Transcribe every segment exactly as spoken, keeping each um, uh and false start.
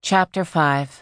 Chapter five.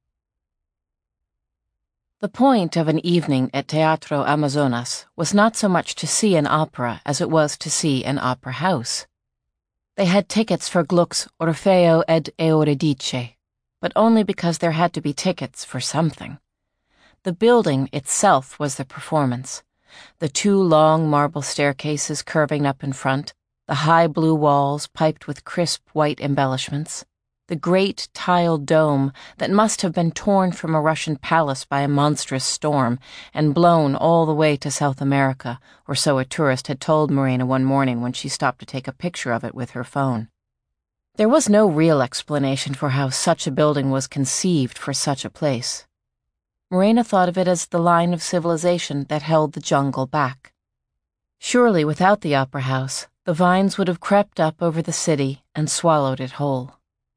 The point of an evening at Teatro Amazonas was not so much to see an opera as it was to see an opera house. They had tickets for Gluck's Orfeo ed Euridice, but only because there had to be tickets for something. The building itself was the performance. The two long marble staircases curving up in front, the high blue walls piped with crisp white embellishments, the great tiled dome that must have been torn from a Russian palace by a monstrous storm and blown all the way to South America, or so a tourist had told Marina one morning when she stopped to take a picture of it with her phone. There was no real explanation for how such a building was conceived for such a place. Marina thought of it as the line of civilization that held the jungle back. Surely without the opera house, the vines would have crept up over the city and swallowed it whole.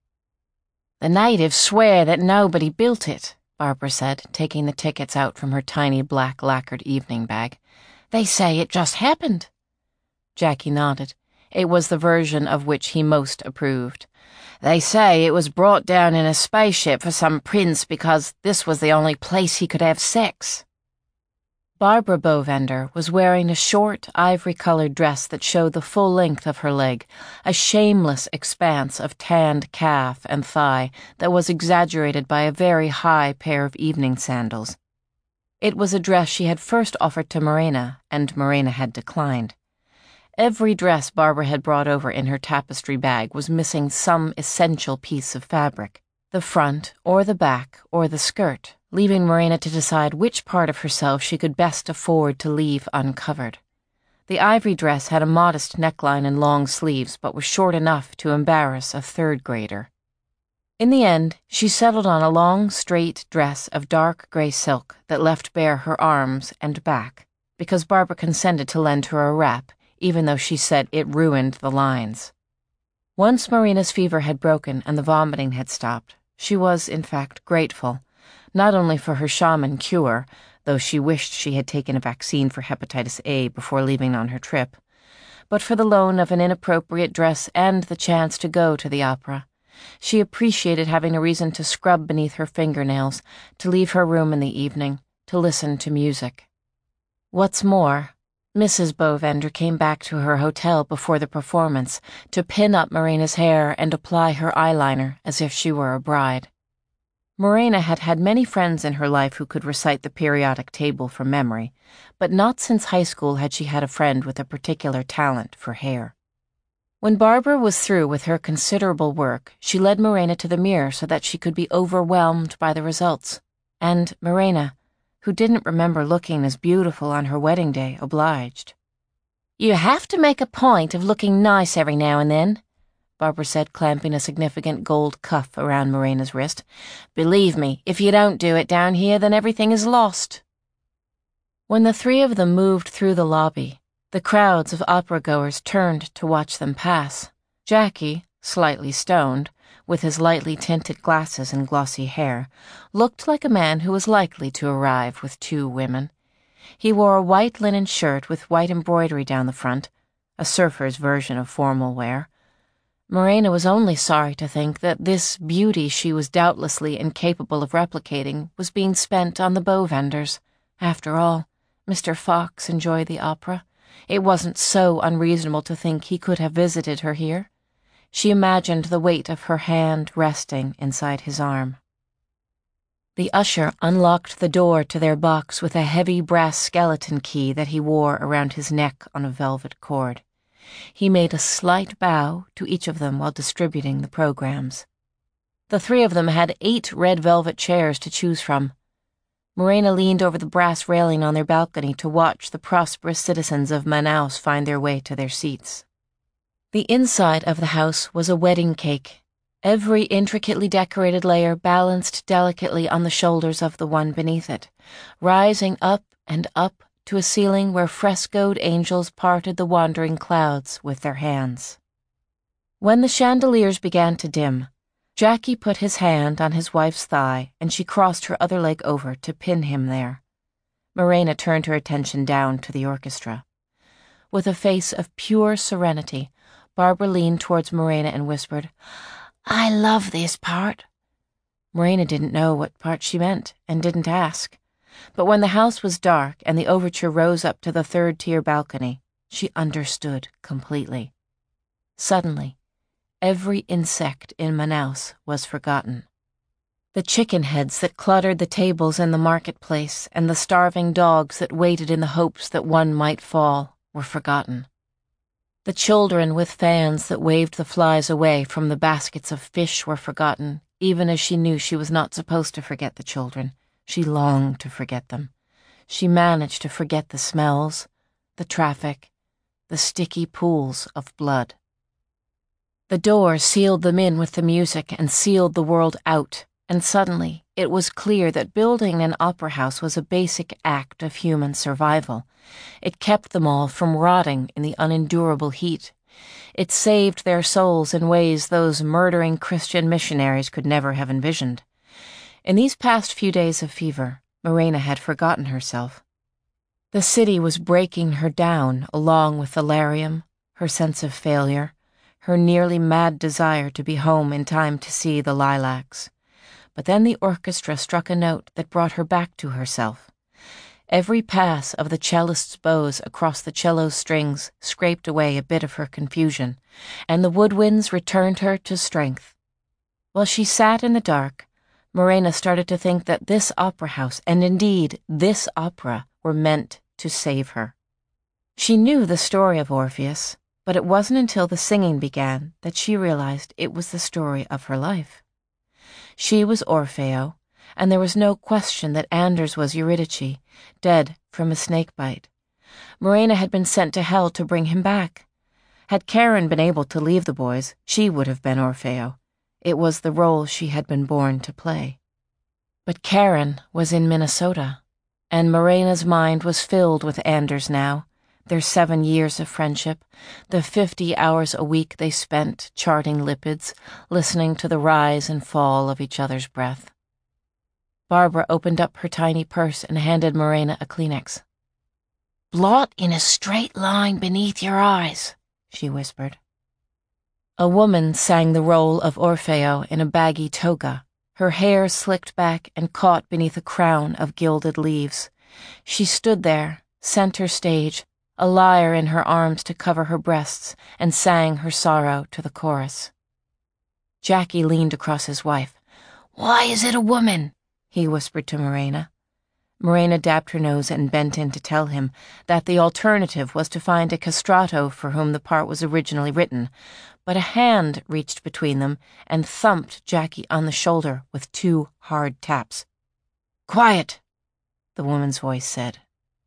"The natives swear that nobody built it," Barbara said, taking the tickets out from her tiny black lacquered evening bag. "They say it just happened." Jackie nodded. It was the version of which he most approved. "They say it was brought down in a spaceship for some prince because this was the only place he could have sex." Barbara Bovender was wearing a short, ivory-colored dress that showed the full length of her leg, a shameless expanse of tanned calf and thigh that was exaggerated by a very high pair of evening sandals. It was a dress she had first offered to Marina, and Marina had declined. Every dress Barbara had brought over in her tapestry bag was missing some essential piece of fabric, the front or the back or the skirt, leaving Marina to decide which part of herself she could best afford to leave uncovered. The ivory dress had a modest neckline and long sleeves, but was short enough to embarrass a third grader. In the end, she settled on a long, straight dress of dark gray silk that left bare her arms and back, because Barbara consented to lend her a wrap, even though she said it ruined the lines. Once Marina's fever had broken and the vomiting had stopped, she was, in fact, grateful, not only for her shaman cure, though she wished she had taken a vaccine for hepatitis A before leaving on her trip, but for the loan of an inappropriate dress and the chance to go to the opera. She appreciated having a reason to scrub beneath her fingernails, to leave her room in the evening, to listen to music. What's more, Missus Bovender came back to her hotel before the performance to pin up Marina's hair and apply her eyeliner as if she were a bride. Marina had had many friends in her life who could recite the periodic table from memory, but not since high school had she had a friend with a particular talent for hair. When Barbara was through with her considerable work, she led Marina to the mirror so that she could be overwhelmed by the results, and Marina, who didn't remember looking as beautiful on her wedding day, obliged. "You have to make a point of looking nice every now and then," Barbara said, clamping a significant gold cuff around Marina's wrist. "Believe me, if you don't do it down here, then everything is lost." When the three of them moved through the lobby, the crowds of opera-goers turned to watch them pass. Jackie, slightly stoned, with his lightly tinted glasses and glossy hair, looked like a man who was likely to arrive with two women. He wore a white linen shirt with white embroidery down the front, a surfer's version of formal wear. Marina was only sorry to think that this beauty she was doubtlessly incapable of replicating was being spent on the Bovenders. After all, Mister Fox enjoyed the opera. It wasn't so unreasonable to think he could have visited her here. She imagined the weight of her hand resting inside his arm. The usher unlocked the door to their box with a heavy brass skeleton key that he wore around his neck on a velvet cord. He made a slight bow to each of them while distributing the programs. The three of them had eight red velvet chairs to choose from. Marina leaned over the brass railing on their balcony to watch the prosperous citizens of Manaus find their way to their seats. The inside of the house was a wedding cake, every intricately decorated layer balanced delicately on the shoulders of the one beneath it, rising up and up to a ceiling where frescoed angels parted the wandering clouds with their hands. When the chandeliers began to dim, Jackie put his hand on his wife's thigh and she crossed her other leg over to pin him there. Marina turned her attention down to the orchestra. With a face of pure serenity, Barbara leaned towards Marina and whispered, "I love this part." Marina didn't know what part she meant and didn't ask. But when the house was dark and the overture rose up to the third-tier balcony, she understood completely. Suddenly, every insect in Manaus was forgotten. The chicken heads that cluttered the tables in the marketplace and the starving dogs that waited in the hopes that one might fall were forgotten. The children with fans that waved the flies away from the baskets of fish were forgotten, even as she knew she was not supposed to forget the children. She longed to forget them. She managed to forget the smells, the traffic, the sticky pools of blood. The door sealed them in with the music and sealed the world out, and suddenly it was clear that building an opera house was a basic act of human survival. It kept them all from rotting in the unendurable heat. It saved their souls in ways those murdering Christian missionaries could never have envisioned. In these past few days of fever, Morena had forgotten herself. The city was breaking her down along with the delirium, her sense of failure, her nearly mad desire to be home in time to see the lilacs. But then the orchestra struck a note that brought her back to herself. Every pass of the cellist's bows across the cello's strings scraped away a bit of her confusion, and the woodwinds returned her to strength. While she sat in the dark, Morena started to think that this opera house, and indeed this opera, were meant to save her. She knew the story of Orpheus, but it wasn't until the singing began that she realized it was the story of her life. She was Orfeo, and there was no question that Anders was Eurydice, dead from a snakebite. Morena had been sent to hell to bring him back. Had Karen been able to leave the boys, she would have been Orfeo. It was the role she had been born to play. But Karen was in Minnesota, and Morena's mind was filled with Anders now, their seven years of friendship, the fifty hours a week they spent charting lipids, listening to the rise and fall of each other's breath. Barbara opened up her tiny purse and handed Morena a Kleenex. "Blot in a straight line beneath your eyes," she whispered. A woman sang the role of Orfeo in a baggy toga, her hair slicked back and caught beneath a crown of gilded leaves. She stood there, center stage, a lyre in her arms to cover her breasts, and sang her sorrow to the chorus. Jackie leaned across his wife. "Why is it a woman?" he whispered to Morena. Morena dabbed her nose and bent in to tell him that the alternative was to find a castrato for whom the part was originally written, but a hand reached between them and thumped Jackie on the shoulder with two hard taps. "Quiet," the woman's voice said.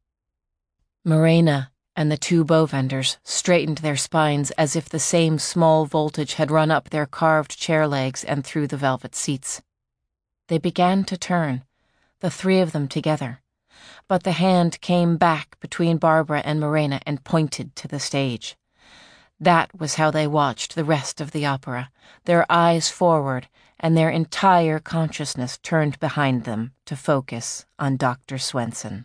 Morena and the two bow vendors straightened their spines as if the same small voltage had run up their carved chair legs and through the velvet seats. They began to turn, the three of them together, but the hand came back between Barbara and Morena and pointed to the stage. That was how they watched the rest of the opera, their eyes forward and their entire consciousness turned behind them to focus on Doctor Swenson.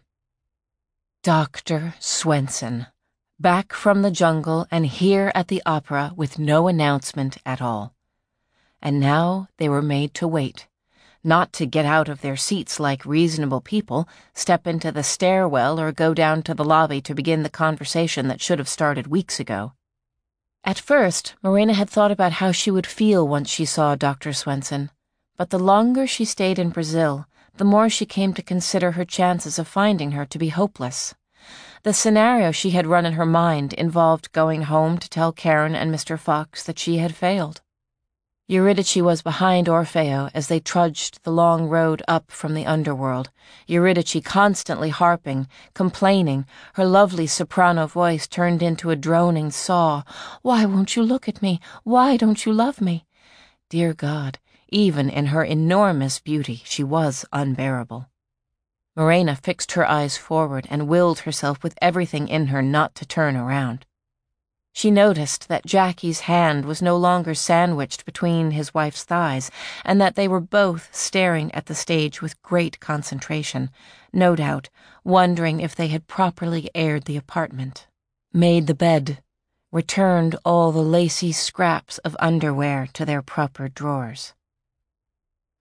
Doctor Swenson, back from the jungle and here at the opera with no announcement at all. And now they were made to wait, not to get out of their seats like reasonable people, step into the stairwell or go down to the lobby to begin the conversation that should have started weeks ago. At first, Morena had thought about how she would feel once she saw Doctor Swenson, but the longer she stayed in Brazil, the more she came to consider her chances of finding her to be hopeless. The scenario she had run in her mind involved going home to tell Karen and Mister Fox that she had failed. Eurydice was behind Orfeo as they trudged the long road up from the underworld, Eurydice constantly harping, complaining, her lovely soprano voice turned into a droning saw. "Why won't you look at me? Why don't you love me?" Dear God, even in her enormous beauty, she was unbearable. Morena fixed her eyes forward and willed herself with everything in her not to turn around. She noticed that Jackie's hand was no longer sandwiched between his wife's thighs, and that they were both staring at the stage with great concentration, no doubt wondering if they had properly aired the apartment, made the bed, returned all the lacy scraps of underwear to their proper drawers.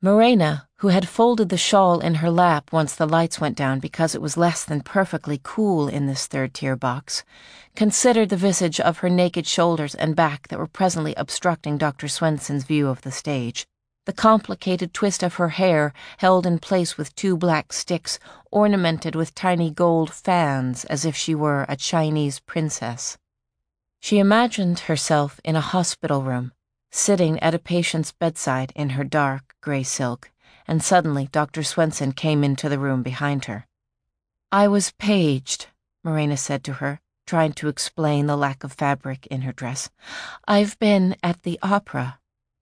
Morena, who had folded the shawl in her lap once the lights went down because it was less than perfectly cool in this third-tier box, considered the visage of her naked shoulders and back that were presently obstructing Doctor Swenson's view of the stage, the complicated twist of her hair held in place with two black sticks ornamented with tiny gold fans as if she were a Chinese princess. She imagined herself in a hospital room, sitting at a patient's bedside in her dark grey silk, and suddenly Doctor Swenson came into the room behind her. "I was paged," Morena said to her, trying to explain the lack of fabric in her dress. "I've been at the opera."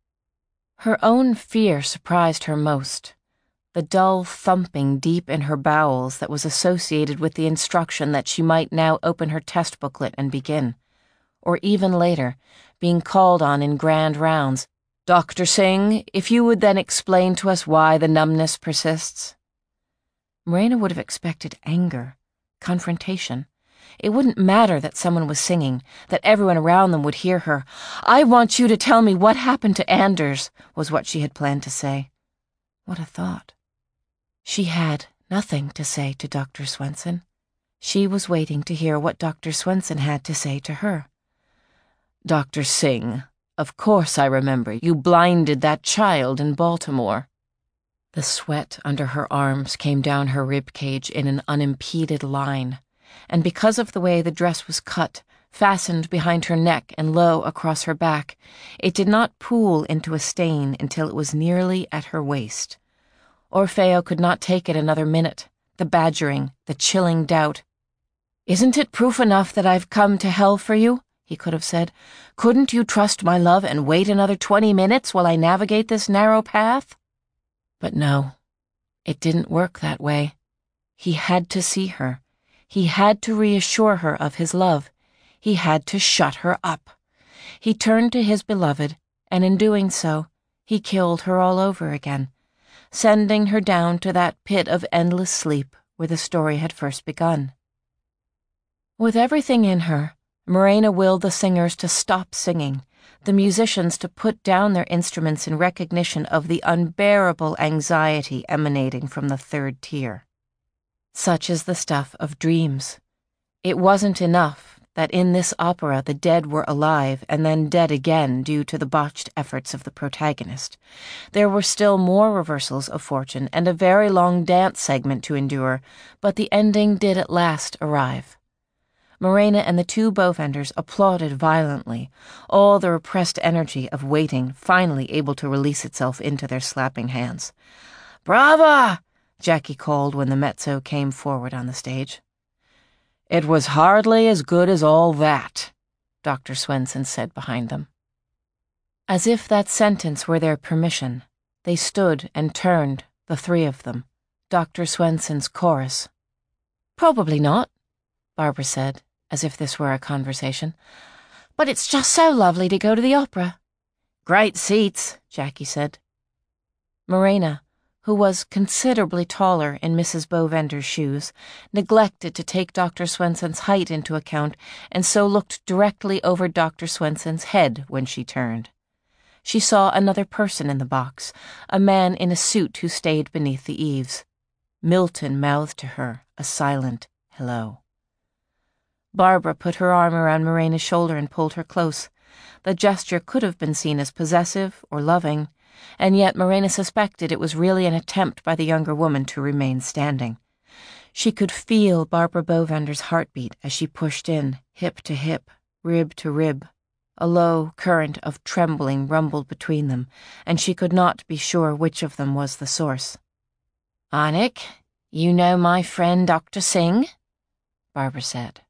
Her own fear surprised her most, the dull thumping deep in her bowels that was associated with the instruction that she might now open her test booklet and begin. Or even later, being called on in grand rounds, "Doctor Singh, if you would then explain to us why the numbness persists." Morena would have expected anger, confrontation. It wouldn't matter that someone was singing, that everyone around them would hear her. "I want you to tell me what happened to Anders," was what she had planned to say. What a thought. She had nothing to say to Doctor Swenson. She was waiting to hear what Doctor Swenson had to say to her. "Doctor Singh, of course I remember. You blinded that child in Baltimore." The sweat under her arms came down her ribcage in an unimpeded line, and because of the way the dress was cut, fastened behind her neck and low across her back, it did not pool into a stain until it was nearly at her waist. Orfeo could not take it another minute, the badgering, the chilling doubt. "Isn't it proof enough that I've come to hell for you?" he could have said. "Couldn't you trust my love and wait another twenty minutes while I navigate this narrow path?" But no, it didn't work that way. He had to see her. He had to reassure her of his love. He had to shut her up. He turned to his beloved, and in doing so, he killed her all over again, sending her down to that pit of endless sleep where the story had first begun. With everything in her, Morena willed the singers to stop singing, the musicians to put down their instruments in recognition of the unbearable anxiety emanating from the third tier. Such is the stuff of dreams. It wasn't enough that in this opera the dead were alive and then dead again due to the botched efforts of the protagonist. There were still more reversals of fortune and a very long dance segment to endure, but the ending did at last arrive. Morena and the two bowfenders applauded violently, all the repressed energy of waiting finally able to release itself into their slapping hands. "Brava!" Jackie called when the mezzo came forward on the stage. "It was hardly as good as all that," Doctor Swenson said behind them. As if that sentence were their permission, they stood and turned, the three of them, Doctor Swenson's chorus. "Probably not," Barbara said, as if this were a conversation. "But it's just so lovely to go to the opera." "Great seats," Jackie said. Morena, who was considerably taller in Missus Bovender's shoes, neglected to take Doctor Swenson's height into account and so looked directly over Doctor Swenson's head when she turned. She saw another person in the box, a man in a suit who stayed beneath the eaves. Milton mouthed to her a silent hello. Barbara put her arm around Morena's shoulder and pulled her close. The gesture could have been seen as possessive or loving, and yet Morena suspected it was really an attempt by the younger woman to remain standing. She could feel Barbara Bovender's heartbeat as she pushed in, hip to hip, rib to rib. A low current of trembling rumbled between them, and she could not be sure which of them was the source. "Anik, you know my friend Doctor Singh?" Barbara said.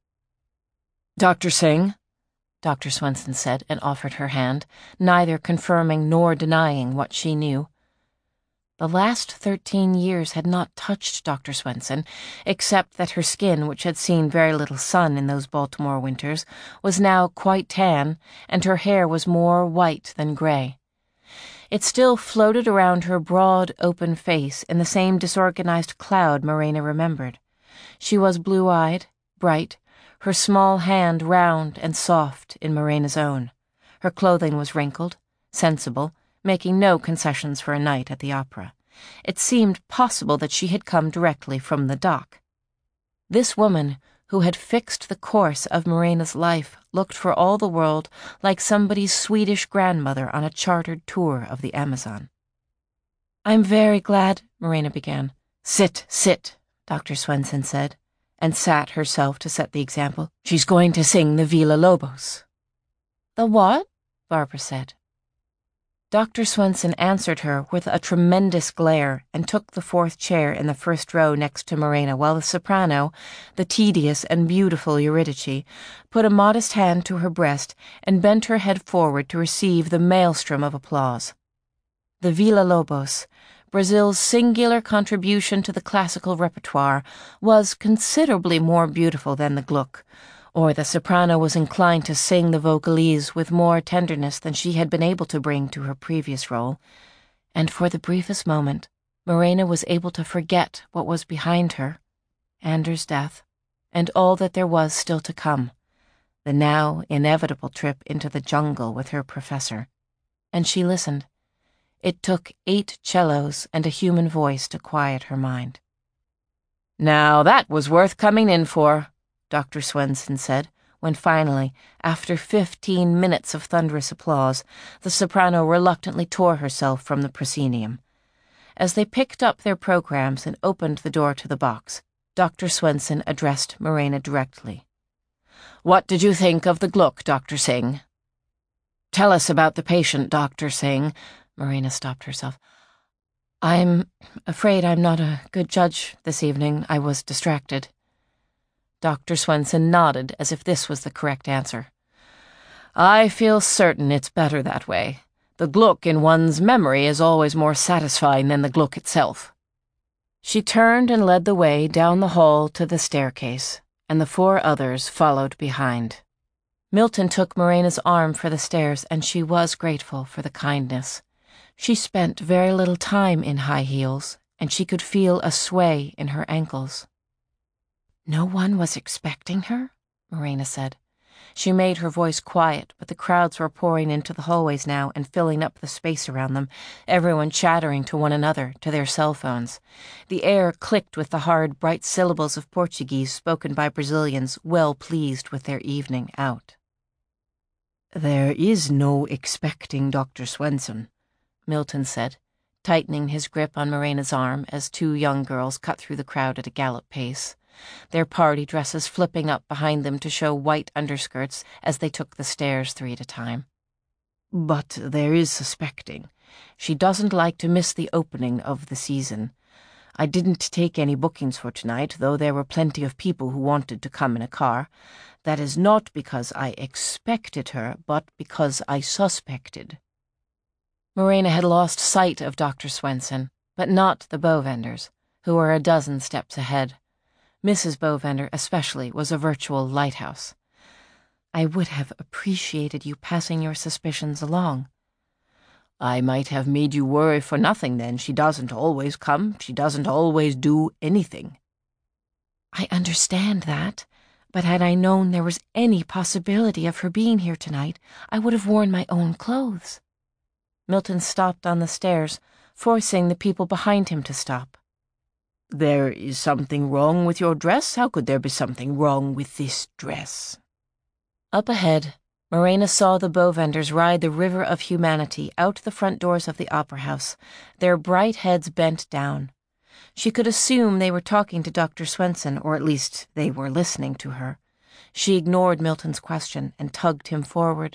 "Doctor Singh," Doctor Swenson said and offered her hand, neither confirming nor denying what she knew. The last thirteen years had not touched Doctor Swenson, except that her skin, which had seen very little sun in those Baltimore winters, was now quite tan, and her hair was more white than gray. It still floated around her broad, open face in the same disorganized cloud Morena remembered. She was blue-eyed, bright, her small hand round and soft in Morena's own. Her clothing was wrinkled, sensible, making no concessions for a night at the opera. It seemed possible that she had come directly from the dock. This woman, who had fixed the course of Morena's life, looked for all the world like somebody's Swedish grandmother on a chartered tour of the Amazon. "I'm very glad," Morena began. "Sit, sit," Doctor Swenson said, and sat herself to set the example. "She's going to sing the Villa Lobos." "The what?" Barbara said. Doctor Swenson answered her with a tremendous glare and took the fourth chair in the first row next to Morena, while the soprano, the tedious and beautiful Eurydice, put a modest hand to her breast and bent her head forward to receive the maelstrom of applause. The Villa Lobos, Brazil's singular contribution to the classical repertoire, was considerably more beautiful than the Gluck, or the soprano was inclined to sing the vocalise with more tenderness than she had been able to bring to her previous role, and for the briefest moment, Morena was able to forget what was behind her, Anders' death, and all that there was still to come, the now inevitable trip into the jungle with her professor, and she listened. It took eight cellos and a human voice to quiet her mind. "Now that was worth coming in for," Doctor Swenson said, when finally, after fifteen minutes of thunderous applause, the soprano reluctantly tore herself from the proscenium. As they picked up their programs and opened the door to the box, Doctor Swenson addressed Morena directly. "What did you think of the Gluck, Doctor Singh?" "Tell us about the patient, Doctor Singh." Morena stopped herself. "I'm afraid I'm not a good judge this evening. I was distracted." Doctor Swenson nodded as if this was the correct answer. "I feel certain it's better that way. The Gluck in one's memory is always more satisfying than the Gluck itself." She turned and led the way down the hall to the staircase, and the four others followed behind. Milton took Morena's arm for the stairs, and she was grateful for the kindness. She spent very little time in high heels, and she could feel a sway in her ankles. "No one was expecting her?" Morena said. She made her voice quiet, but the crowds were pouring into the hallways now and filling up the space around them, everyone chattering to one another, to their cell phones. The air clicked with the hard, bright syllables of Portuguese spoken by Brazilians well pleased with their evening out. "There is no expecting Doctor Swenson," Milton said, tightening his grip on Morena's arm as two young girls cut through the crowd at a gallop pace, their party dresses flipping up behind them to show white underskirts as they took the stairs three at a time. "But there is suspecting. She doesn't like to miss the opening of the season. I didn't take any bookings for tonight, though there were plenty of people who wanted to come in a car. That is not because I expected her, but because I suspected." Morena had lost sight of Doctor Swenson, but not the Bovenders, who were a dozen steps ahead. Missus Bovender, especially, was a virtual lighthouse. "I would have appreciated you passing your suspicions along." "I might have made you worry for nothing then. She doesn't always come. She doesn't always do anything." "I understand that, but had I known there was any possibility of her being here tonight, I would have worn my own clothes." Milton stopped on the stairs, forcing the people behind him to stop. "There is something wrong with your dress? How could there be something wrong with this dress?" Up ahead, Morena saw the Bovenders ride the river of humanity out the front doors of the opera house, their bright heads bent down. She could assume they were talking to Doctor Swenson, or at least they were listening to her. She ignored Milton's question and tugged him forward.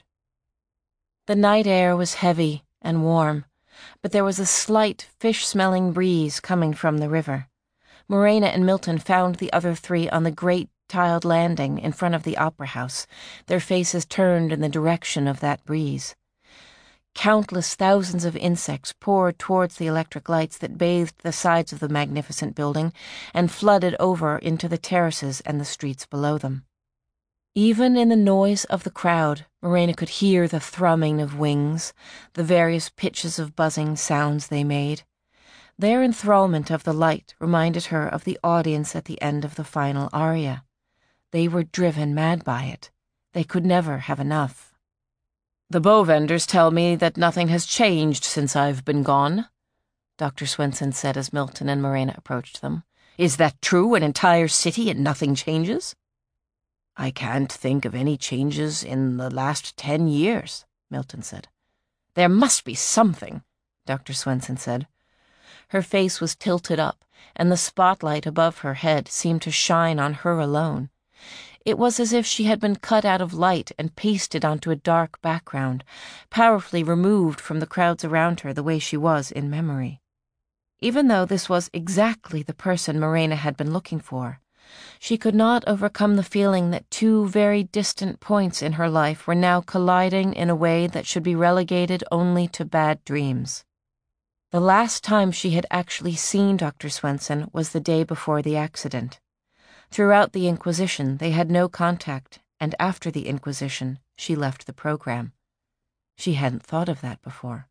The night air was heavy and warm, but there was a slight fish-smelling breeze coming from the river. Morena and Milton found the other three on the great tiled landing in front of the opera house, their faces turned in the direction of that breeze. Countless thousands of insects poured towards the electric lights that bathed the sides of the magnificent building and flooded over into the terraces and the streets below them. Even in the noise of the crowd, Morena could hear the thrumming of wings, the various pitches of buzzing sounds they made. Their enthrallment of the light reminded her of the audience at the end of the final aria. They were driven mad by it. They could never have enough. The Bovenders tell me that nothing has changed since I've been gone, Doctor Swenson said as Milton and Morena approached them. Is that true, an entire city and nothing changes? I can't think of any changes in the last ten years, Milton said. There must be something, Doctor Swenson said. Her face was tilted up, and the spotlight above her head seemed to shine on her alone. It was as if she had been cut out of light and pasted onto a dark background, powerfully removed from the crowds around her the way she was in memory. Even though this was exactly the person Morena had been looking for, she could not overcome the feeling that two very distant points in her life were now colliding in a way that should be relegated only to bad dreams. The last time she had actually seen Doctor Swenson was the day before the accident. Throughout the Inquisition, they had no contact, and after the Inquisition, she left the program. She hadn't thought of that before.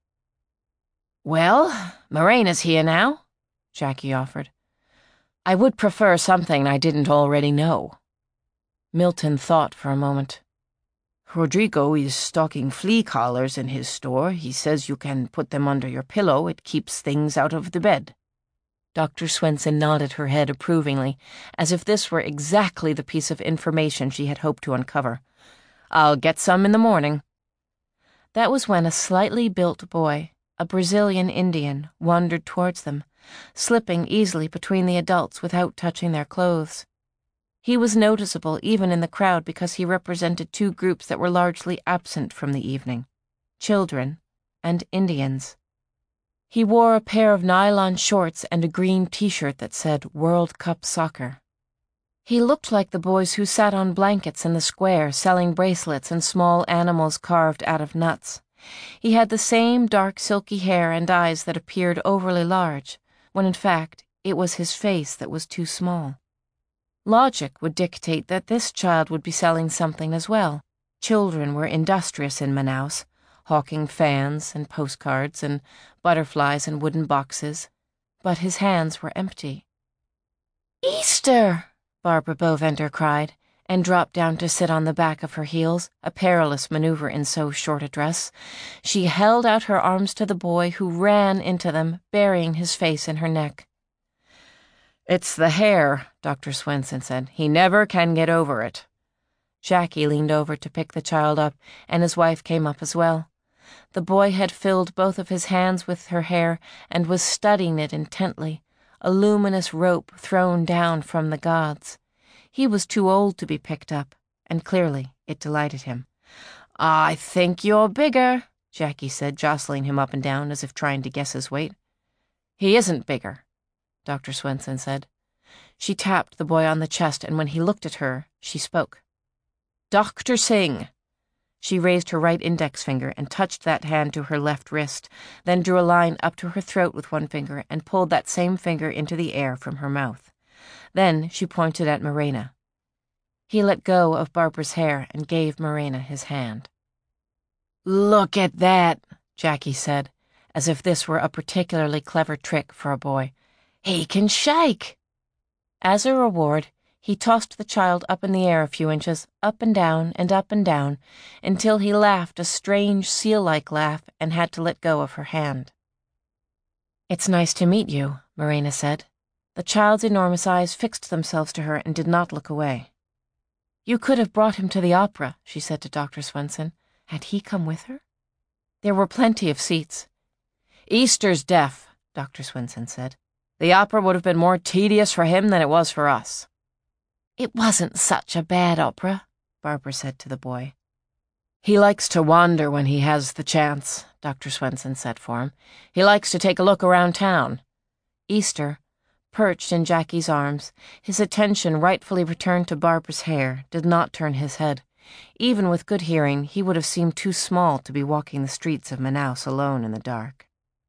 Well, Morena's here now, Jackie offered. I would prefer something I didn't already know. Milton thought for a moment. Rodrigo is stocking flea collars in his store. He says you can put them under your pillow. It keeps things out of the bed. Doctor Swenson nodded her head approvingly, as if this were exactly the piece of information she had hoped to uncover. I'll get some in the morning. That was when a slightly built boy, a Brazilian Indian, wandered towards them, slipping easily between the adults without touching their clothes. He was noticeable even in the crowd because he represented two groups that were largely absent from the evening: children and Indians. He wore a pair of nylon shorts and a green t-shirt that said World Cup Soccer. He looked like the boys who sat on blankets in the square selling bracelets and small animals carved out of nuts. He had the same dark silky hair and eyes that appeared overly large, when in fact it was his face that was too small. Logic would dictate that this child would be selling something as well. Children were industrious in Manaus, hawking fans and postcards and butterflies and wooden boxes, but his hands were empty. "Easter!" Barbara Bovender cried, and dropped down to sit on the back of her heels, a perilous maneuver in so short a dress. She held out her arms to the boy, who ran into them, burying his face in her neck. "It's the hair," Doctor Swenson said. "He never can get over it." Jackie leaned over to pick the child up, and his wife came up as well. The boy had filled both of his hands with her hair and was studying it intently, a luminous rope thrown down from the gods. He was too old to be picked up, and clearly it delighted him. "I think you're bigger," Jackie said, jostling him up and down as if trying to guess his weight. "He isn't bigger," Doctor Swenson said. She tapped the boy on the chest, and when he looked at her, she spoke. "Doctor Singh." She raised her right index finger and touched that hand to her left wrist, then drew a line up to her throat with one finger and pulled that same finger into the air from her mouth. Then she pointed at Morena. He let go of Barbara's hair and gave Morena his hand. "Look at that," Jackie said, as if this were a particularly clever trick for a boy. "He can shake." As a reward, he tossed the child up in the air a few inches, up and down and up and down, until he laughed a strange seal-like laugh and had to let go of her hand. "It's nice to meet you," Morena said. The child's enormous eyes fixed themselves to her and did not look away. "You could have brought him to the opera," she said to Doctor Swenson. Had he come with her? There were plenty of seats. "Easter's deaf," Doctor Swenson said. "The opera would have been more tedious for him than it was for us." "It wasn't such a bad opera," Barbara said to the boy. "He likes to wander when he has the chance," Doctor Swenson said for him. "He likes to take a look around town." Easter, perched in Jackie's arms, his attention rightfully returned to Barbara's hair, did not turn his head. Even with good hearing, he would have seemed too small to be walking the streets of Manaus alone in the dark.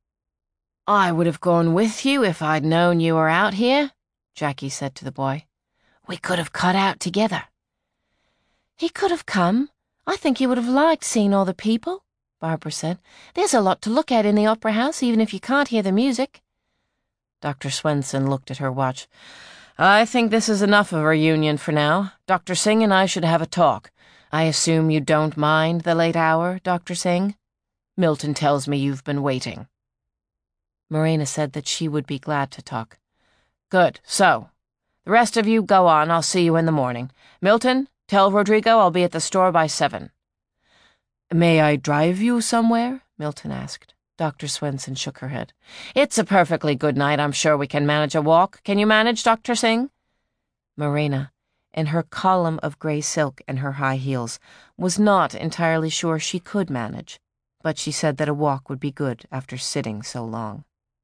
"I would have gone with you if I'd known you were out here," Jackie said to the boy. "We could have cut out together." "He could have come. I think he would have liked seeing all the people," Barbara said. "There's a lot to look at in the opera house, even if you can't hear the music." Doctor Swenson looked at her watch. "I think this is enough of a reunion for now. Doctor Singh and I should have a talk. I assume you don't mind the late hour, Doctor Singh? Milton tells me you've been waiting. Marina said that she would be glad to talk. Good, so. The rest of you go on, I'll see you in the morning. Milton, tell Rodrigo I'll be at the store by seven. May I drive you somewhere? Milton asked. Doctor Swenson shook her head. It's a perfectly good night. I'm sure we can manage a walk. Can you manage, Doctor Singh? Marina, in her column of grey silk and her high heels, was not entirely sure she could manage, but she said that a walk would be good after sitting so long.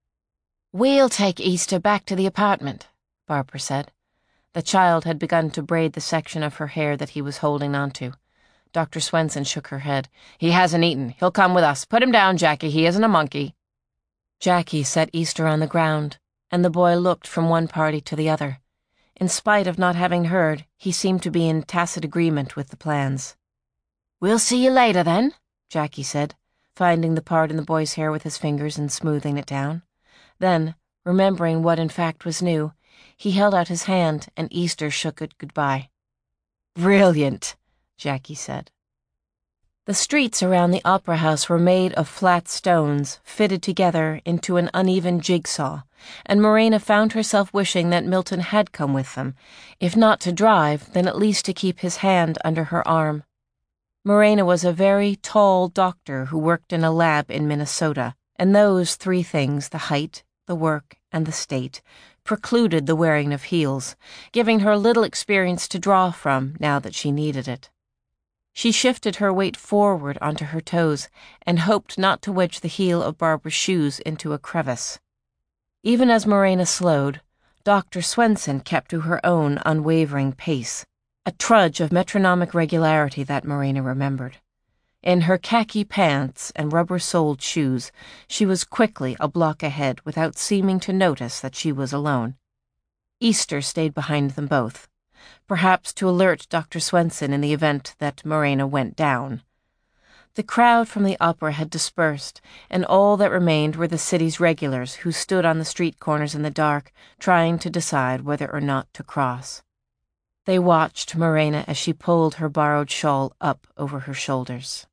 We'll take Easter back to the apartment, Barbara said. The child had begun to braid the section of her hair that he was holding onto. Doctor Swenson shook her head. He hasn't eaten. He'll come with us. Put him down, Jackie. He isn't a monkey. Jackie set Easter on the ground, and the boy looked from one party to the other. In spite of not having heard, he seemed to be in tacit agreement with the plans. We'll see you later, then, Jackie said, finding the part in the boy's hair with his fingers and smoothing it down. Then, remembering what in fact was new, he held out his hand and Easter shook it goodbye. Brilliant, Jackie said. The streets around the Opera House were made of flat stones, fitted together into an uneven jigsaw, and Marina found herself wishing that Milton had come with them, if not to drive, then at least to keep his hand under her arm. Marina was a very tall doctor who worked in a lab in Minnesota, and those three things, the height, the work, and the state, precluded the wearing of heels, giving her little experience to draw from now that she needed it. She shifted her weight forward onto her toes and hoped not to wedge the heel of Barbara's shoes into a crevice. Even as Marina slowed, Doctor Swenson kept to her own unwavering pace, a trudge of metronomic regularity that Marina remembered. In her khaki pants and rubber-soled shoes, she was quickly a block ahead without seeming to notice that she was alone. Easter stayed behind them both, perhaps to alert Doctor Swenson in the event that Marina went down. The crowd from the opera had dispersed, and all that remained were the city's regulars who stood on the street corners in the dark, trying to decide whether or not to cross. They watched Marina as she pulled her borrowed shawl up over her shoulders.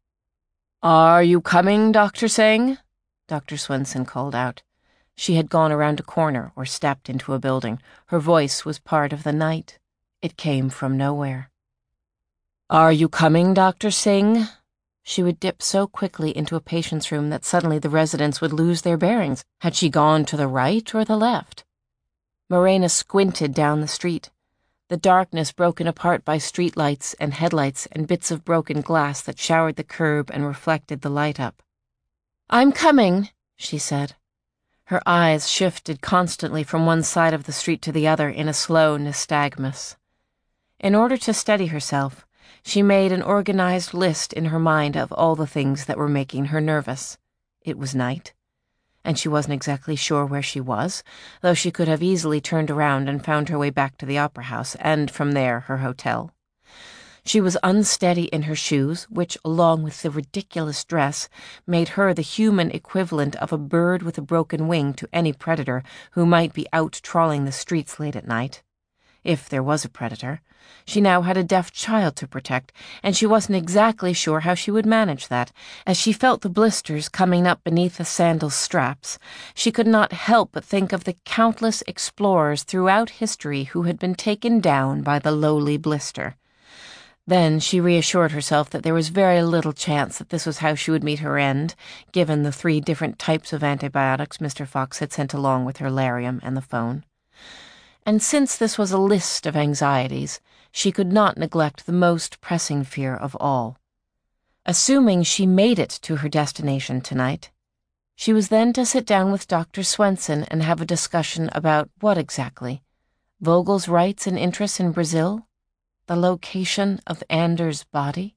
"Are you coming, Doctor Singh?" Doctor Swenson called out. She had gone around a corner or stepped into a building. Her voice was part of the night. It came from nowhere. "Are you coming, Doctor Singh?" She would dip so quickly into a patient's room that suddenly the residents would lose their bearings. Had she gone to the right or the left? Marina squinted down the street, the darkness broken apart by streetlights and headlights and bits of broken glass that showered the curb and reflected the light up. "I'm coming," she said. Her eyes shifted constantly from one side of the street to the other in a slow nystagmus. In order to steady herself, she made an organized list in her mind of all the things that were making her nervous. It was night, and she wasn't exactly sure where she was, though she could have easily turned around and found her way back to the Opera House, and from there her hotel. She was unsteady in her shoes, which, along with the ridiculous dress, made her the human equivalent of a bird with a broken wing to any predator who might be out trawling the streets late at night. If there was a predator, she now had a deaf child to protect, and she wasn't exactly sure how she would manage that. As she felt the blisters coming up beneath the sandal's straps, she could not help but think of the countless explorers throughout history who had been taken down by the lowly blister. Then she reassured herself that there was very little chance that this was how she would meet her end, given the three different types of antibiotics Mister Fox had sent along with her Lariam and the phone. And since this was a list of anxieties, she could not neglect the most pressing fear of all. Assuming she made it to her destination tonight, she was then to sit down with Doctor Swenson and have a discussion about what exactly? Vogel's rights and interests in Brazil? The location of Anders' body?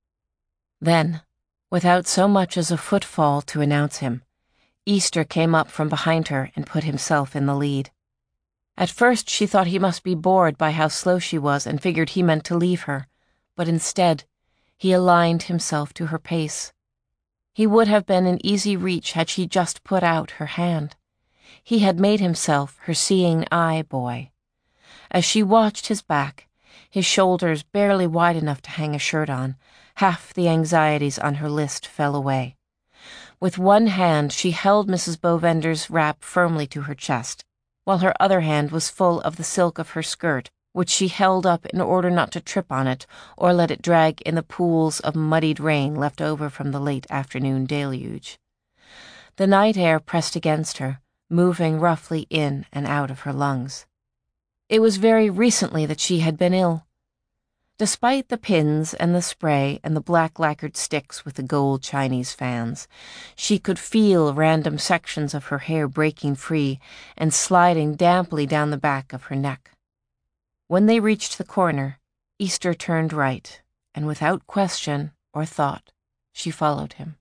Then, without so much as a footfall to announce him, Easter came up from behind her and put himself in the lead. At first she thought he must be bored by how slow she was and figured he meant to leave her, but instead, he aligned himself to her pace. He would have been in easy reach had she just put out her hand. He had made himself her seeing eye boy. As she watched his back, his shoulders barely wide enough to hang a shirt on. Half the anxieties on her list fell away. With one hand, she held Missus Bovender's wrap firmly to her chest, while her other hand was full of the silk of her skirt, which she held up in order not to trip on it or let it drag in the pools of muddied rain left over from the late afternoon deluge. The night air pressed against her, moving roughly in and out of her lungs. It was very recently that she had been ill. Despite the pins and the spray and the black lacquered sticks with the gold Chinese fans, she could feel random sections of her hair breaking free and sliding damply down the back of her neck. When they reached the corner, Easter turned right, and without question or thought, she followed him.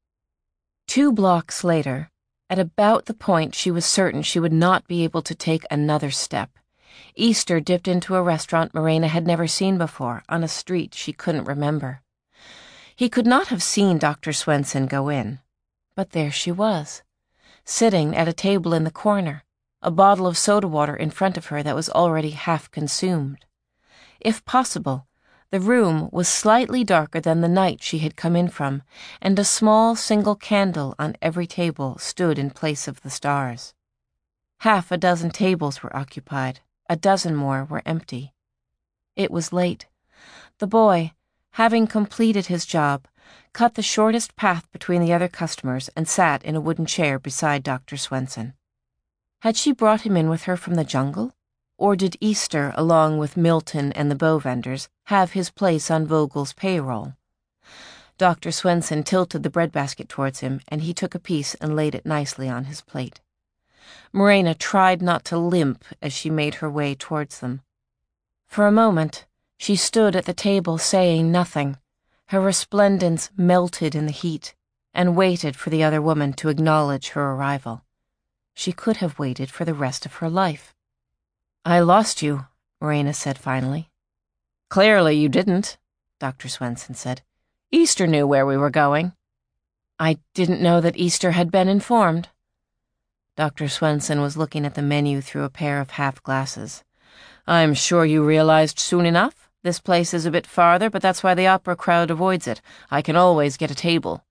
Two blocks later, at about the point she was certain she would not be able to take another step, Easter dipped into a restaurant Morena had never seen before, on a street she couldn't remember. He could not have seen Doctor Swenson go in, but there she was, sitting at a table in the corner, a bottle of soda water in front of her that was already half consumed. If possible, the room was slightly darker than the night she had come in from, and a small single candle on every table stood in place of the stars. Half a dozen tables were occupied. A dozen more were empty. It was late. The boy, having completed his job, cut the shortest path between the other customers and sat in a wooden chair beside Doctor Swenson. Had she brought him in with her from the jungle? Or did Easter, along with Milton and the Bovenders, have his place on Vogel's payroll? Doctor Swenson tilted the breadbasket towards him, and he took a piece and laid it nicely on his plate. Morena tried not to limp as she made her way towards them. For a moment, she stood at the table saying nothing. Her resplendence melted in the heat, and waited for the other woman to acknowledge her arrival. She could have waited for the rest of her life. "I lost you," Morena said finally. "Clearly you didn't," Doctor Swenson said. "Easter knew where we were going." "I didn't know that Easter had been informed." Doctor Swenson was looking at the menu through a pair of half-glasses. "I'm sure you realized soon enough. This place is a bit farther, but that's why the opera crowd avoids it. I can always get a table."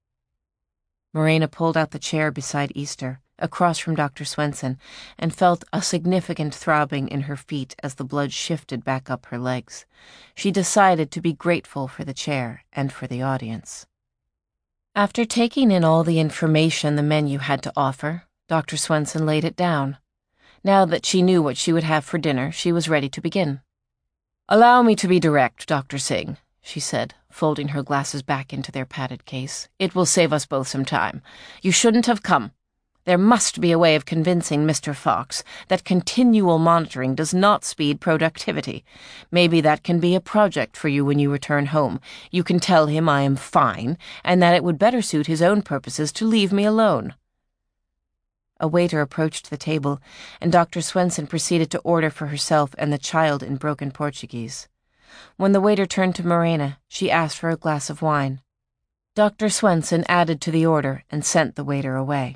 Morena pulled out the chair beside Easter, across from Doctor Swenson, and felt a significant throbbing in her feet as the blood shifted back up her legs. She decided to be grateful for the chair and for the audience. After taking in all the information the menu had to offer, Doctor Swenson laid it down. Now that she knew what she would have for dinner, she was ready to begin. "Allow me to be direct, Doctor Singh," she said, folding her glasses back into their padded case. "It will save us both some time. You shouldn't have come. There must be a way of convincing Mister Fox that continual monitoring does not speed productivity. Maybe that can be a project for you when you return home. You can tell him I am fine, and that it would better suit his own purposes to leave me alone." A waiter approached the table, and Doctor Swenson proceeded to order for herself and the child in broken Portuguese. When the waiter turned to Morena, she asked for a glass of wine. Doctor Swenson added to the order and sent the waiter away.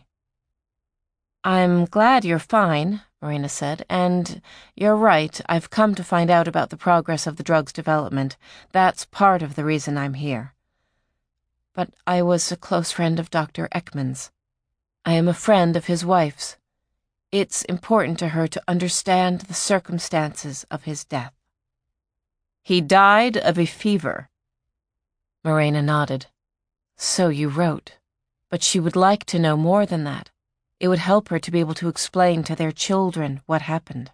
"I'm glad you're fine," Morena said, "and you're right, I've come to find out about the progress of the drug's development. That's part of the reason I'm here. But I was a close friend of Doctor Ekman's. I am a friend of his wife's. It's important to her to understand the circumstances of his death." "He died of a fever." Morena nodded. "So you wrote. But she would like to know more than that. It would help her to be able to explain to their children what happened."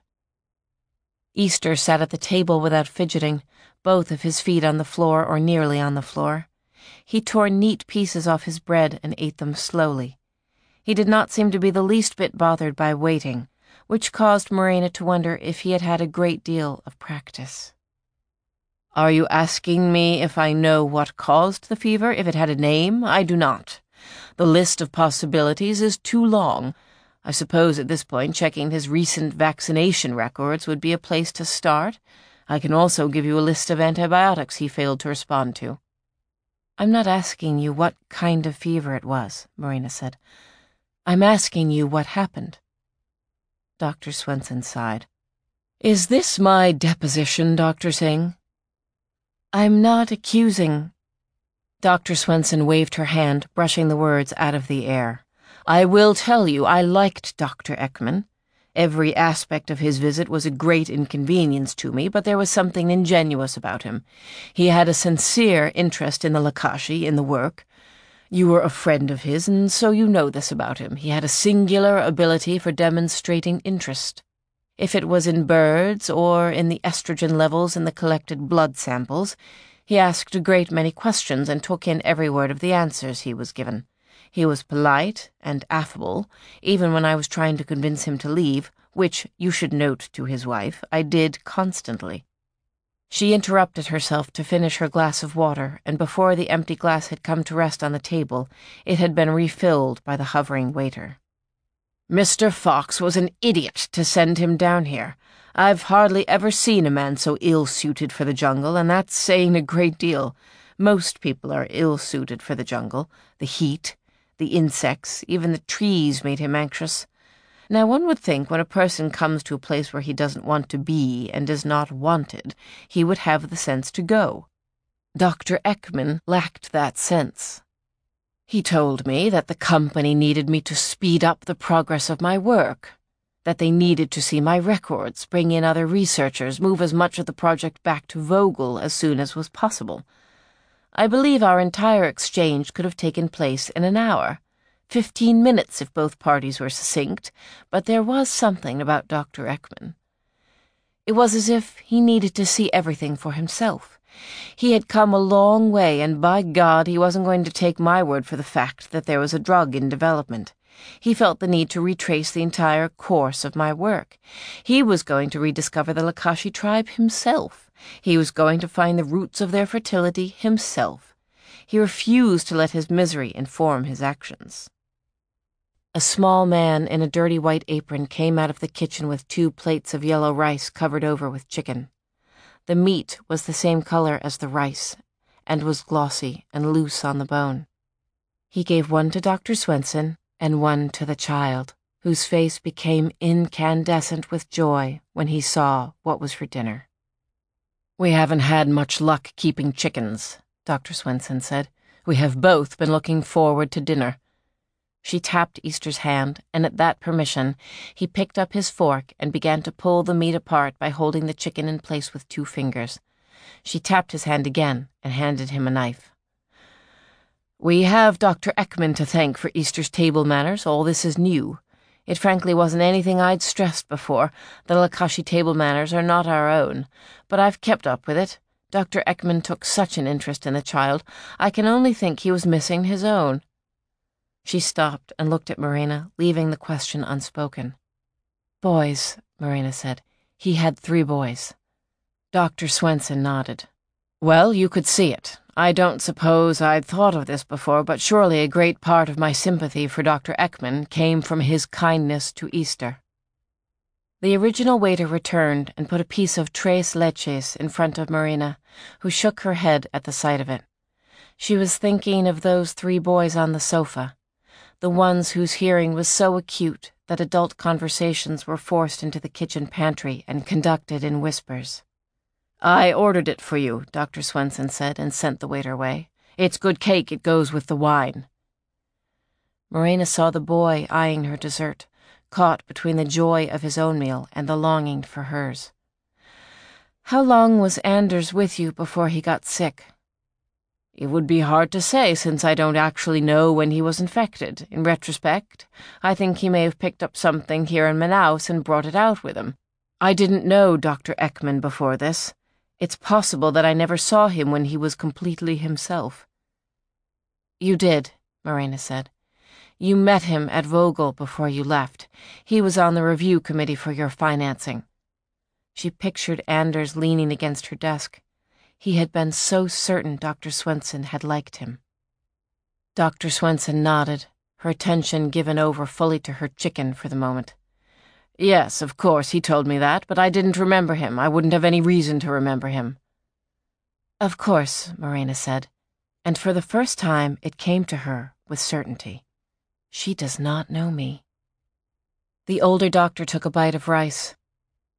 Easter sat at the table without fidgeting, both of his feet on the floor or nearly on the floor. He tore neat pieces off his bread and ate them slowly. He did not seem to be the least bit bothered by waiting, which caused Morena to wonder if he had had a great deal of practice. "Are you asking me if I know what caused the fever, if it had a name? I do not. The list of possibilities is too long. I suppose at this point checking his recent vaccination records would be a place to start. I can also give you a list of antibiotics he failed to respond to." "I'm not asking you what kind of fever it was," Morena said. "I'm asking you what happened." Doctor Swenson sighed. Is this my deposition, Doctor Singh? I'm not accusing. Doctor Swenson waved her hand, brushing the words out of the air. I will tell you, I liked Doctor Ekman. Every aspect of his visit was a great inconvenience to me, but there was something ingenuous about him. He had a sincere interest in the Lakashi, in the work. You were a friend of his, and so you know this about him. He had a singular ability for demonstrating interest. If it was in birds or in the estrogen levels in the collected blood samples, he asked a great many questions and took in every word of the answers he was given. He was polite and affable, even when I was trying to convince him to leave, which, you should note to his wife, I did constantly. She interrupted herself to finish her glass of water, and before the empty glass had come to rest on the table, it had been refilled by the hovering waiter. Mister Fox was an idiot to send him down here. I've hardly ever seen a man so ill-suited for the jungle, and that's saying a great deal. Most people are ill-suited for the jungle. The heat, the insects, even the trees made him anxious. Now one would think when a person comes to a place where he doesn't want to be and is not wanted, he would have the sense to go. Doctor Ekman lacked that sense. He told me that the company needed me to speed up the progress of my work, that they needed to see my records, bring in other researchers, move as much of the project back to Vogel as soon as was possible. I believe our entire exchange could have taken place in an hour, fifteen minutes if both parties were succinct, but there was something about Doctor Ekman. It was as if he needed to see everything for himself. He had come a long way, and by God, he wasn't going to take my word for the fact that there was a drug in development. He felt the need to retrace the entire course of my work. He was going to rediscover the Lakashi tribe himself. He was going to find the roots of their fertility himself. He refused to let his misery inform his actions. A small man in a dirty white apron came out of the kitchen with two plates of yellow rice covered over with chicken. The meat was the same color as the rice, and was glossy and loose on the bone. He gave one to Doctor Swenson and one to the child, whose face became incandescent with joy when he saw what was for dinner. We haven't had much luck keeping chickens, Doctor Swenson said. We have both been looking forward to dinner. She tapped Easter's hand, and at that permission, he picked up his fork and began to pull the meat apart by holding the chicken in place with two fingers. She tapped his hand again and handed him a knife. We have Doctor Ekman to thank for Easter's table manners. All this is new. It frankly wasn't anything I'd stressed before. The Lakashi table manners are not our own, but I've kept up with it. Doctor Ekman took such an interest in the child, I can only think he was missing his own. She stopped and looked at Marina, leaving the question unspoken. Boys, Marina said. He had three boys. Doctor Swenson nodded. Well, you could see it. I don't suppose I'd thought of this before, but surely a great part of my sympathy for Doctor Ekman came from his kindness to Easter. The original waiter returned and put a piece of tres leches in front of Marina, who shook her head at the sight of it. She was thinking of those three boys on the sofa, the ones whose hearing was so acute that adult conversations were forced into the kitchen pantry and conducted in whispers. I ordered it for you, Doctor Swenson said, and sent the waiter away. It's good cake, it goes with the wine. Marina saw the boy eyeing her dessert, caught between the joy of his own meal and the longing for hers. How long was Anders with you before he got sick? It would be hard to say, since I don't actually know when he was infected. In retrospect, I think he may have picked up something here in Manaus and brought it out with him. I didn't know Doctor Ekman before this. It's possible that I never saw him when he was completely himself. You did, Marina said. You met him at Vogel before you left. He was on the review committee for your financing. She pictured Anders leaning against her desk. He had been so certain Doctor Swenson had liked him. Doctor Swenson nodded, her attention given over fully to her chicken for the moment. Yes, of course, he told me that, but I didn't remember him. I wouldn't have any reason to remember him. Of course, Marina said, and for the first time it came to her with certainty. She does not know me. The older doctor took a bite of rice.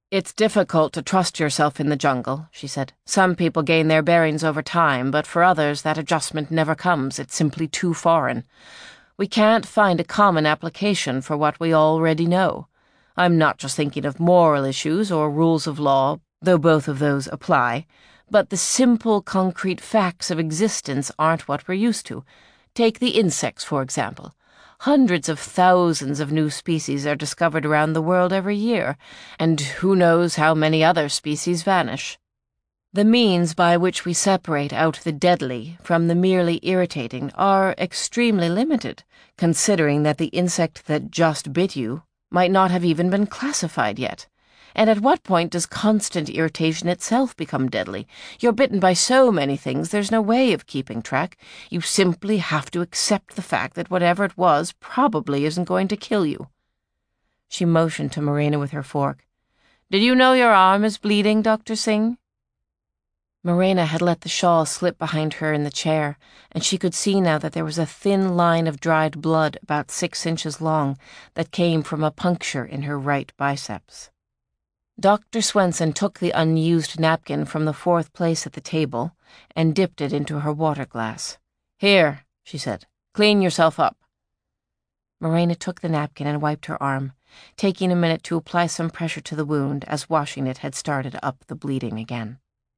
"It's difficult to trust yourself in the jungle," she said. "Some people gain their bearings over time, but for others that adjustment never comes. It's simply too foreign. We can't find a common application for what we already know. I'm not just thinking of moral issues or rules of law, though both of those apply, but the simple, concrete facts of existence aren't what we're used to. Take the insects, for example. Hundreds of thousands of new species are discovered around the world every year, and who knows how many other species vanish. The means by which we separate out the deadly from the merely irritating are extremely limited, considering that the insect that just bit you might not have even been classified yet. And at what point does constant irritation itself become deadly? You're bitten by so many things, there's no way of keeping track. You simply have to accept the fact that whatever it was probably isn't going to kill you." She motioned to Marina with her fork. "Did you know your arm is bleeding, Doctor Singh?" Marina had let the shawl slip behind her in the chair, and she could see now that there was a thin line of dried blood about six inches long that came from a puncture in her right biceps. Doctor Swenson took the unused napkin from the fourth place at the table and dipped it into her water glass. "Here," she said, "clean yourself up." Marina took the napkin and wiped her arm, taking a minute to apply some pressure to the wound as washing it had started up the bleeding again.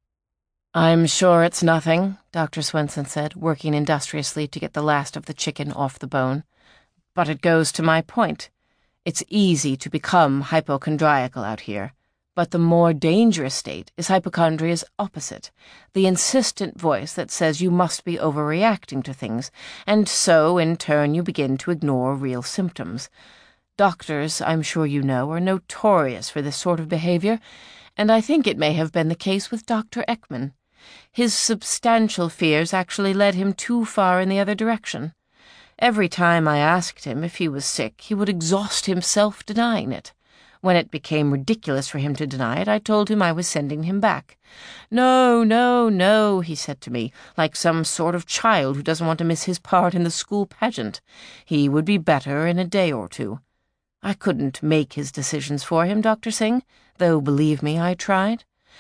"I'm sure it's nothing," Doctor Swenson said, working industriously to get the last of the chicken off the bone. "But it goes to my point. It's easy to become hypochondriacal out here. But the more dangerous state is hypochondria's opposite, the insistent voice that says you must be overreacting to things, and so, in turn, you begin to ignore real symptoms. Doctors, I'm sure you know, are notorious for this sort of behavior, and I think it may have been the case with Doctor Ekman. His substantial fears actually led him too far in the other direction. Every time I asked him if he was sick, he would exhaust himself denying it. When it became ridiculous for him to deny it, I told him I was sending him back. 'No, no, no,' he said to me, like some sort of child who doesn't want to miss his part in the school pageant. He would be better in a day or two. I couldn't make his decisions for him, Doctor Singh, though believe me, I tried.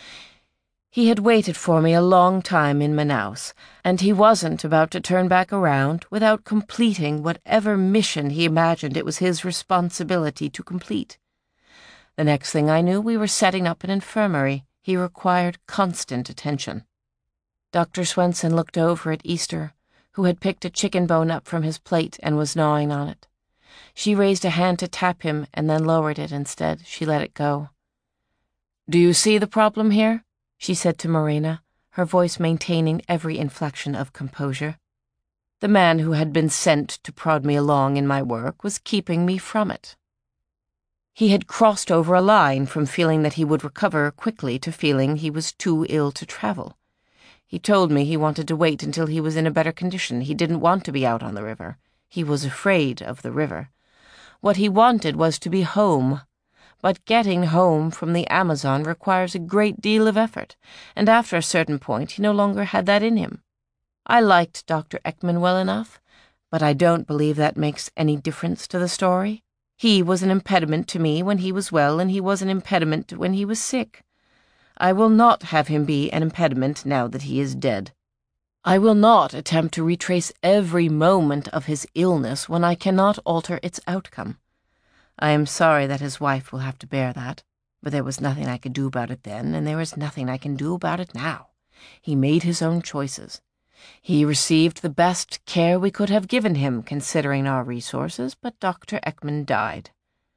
He had waited for me a long time in Manaus, and he wasn't about to turn back around without completing whatever mission he imagined it was his responsibility to complete. The next thing I knew, we were setting up an infirmary. He required constant attention." Doctor Swenson looked over at Easter, who had picked a chicken bone up from his plate and was gnawing on it. She raised a hand to tap him and then lowered it instead. She let it go. "Do you see the problem here?" she said to Marina, her voice maintaining every inflection of composure. "The man who had been sent to prod me along in my work was keeping me from it. He had crossed over a line from feeling that he would recover quickly to feeling he was too ill to travel. He told me he wanted to wait until he was in a better condition. He didn't want to be out on the river. He was afraid of the river. What he wanted was to be home. But getting home from the Amazon requires a great deal of effort, and after a certain point he no longer had that in him. I liked Doctor Ekman well enough, but I don't believe that makes any difference to the story. He was an impediment to me when he was well, and he was an impediment when he was sick. I will not have him be an impediment now that he is dead. I will not attempt to retrace every moment of his illness when I cannot alter its outcome. I am sorry that his wife will have to bear that, but there was nothing I could do about it then, and there is nothing I can do about it now. He made his own choices. He received the best care we could have given him, considering our resources, but Doctor Ekman died.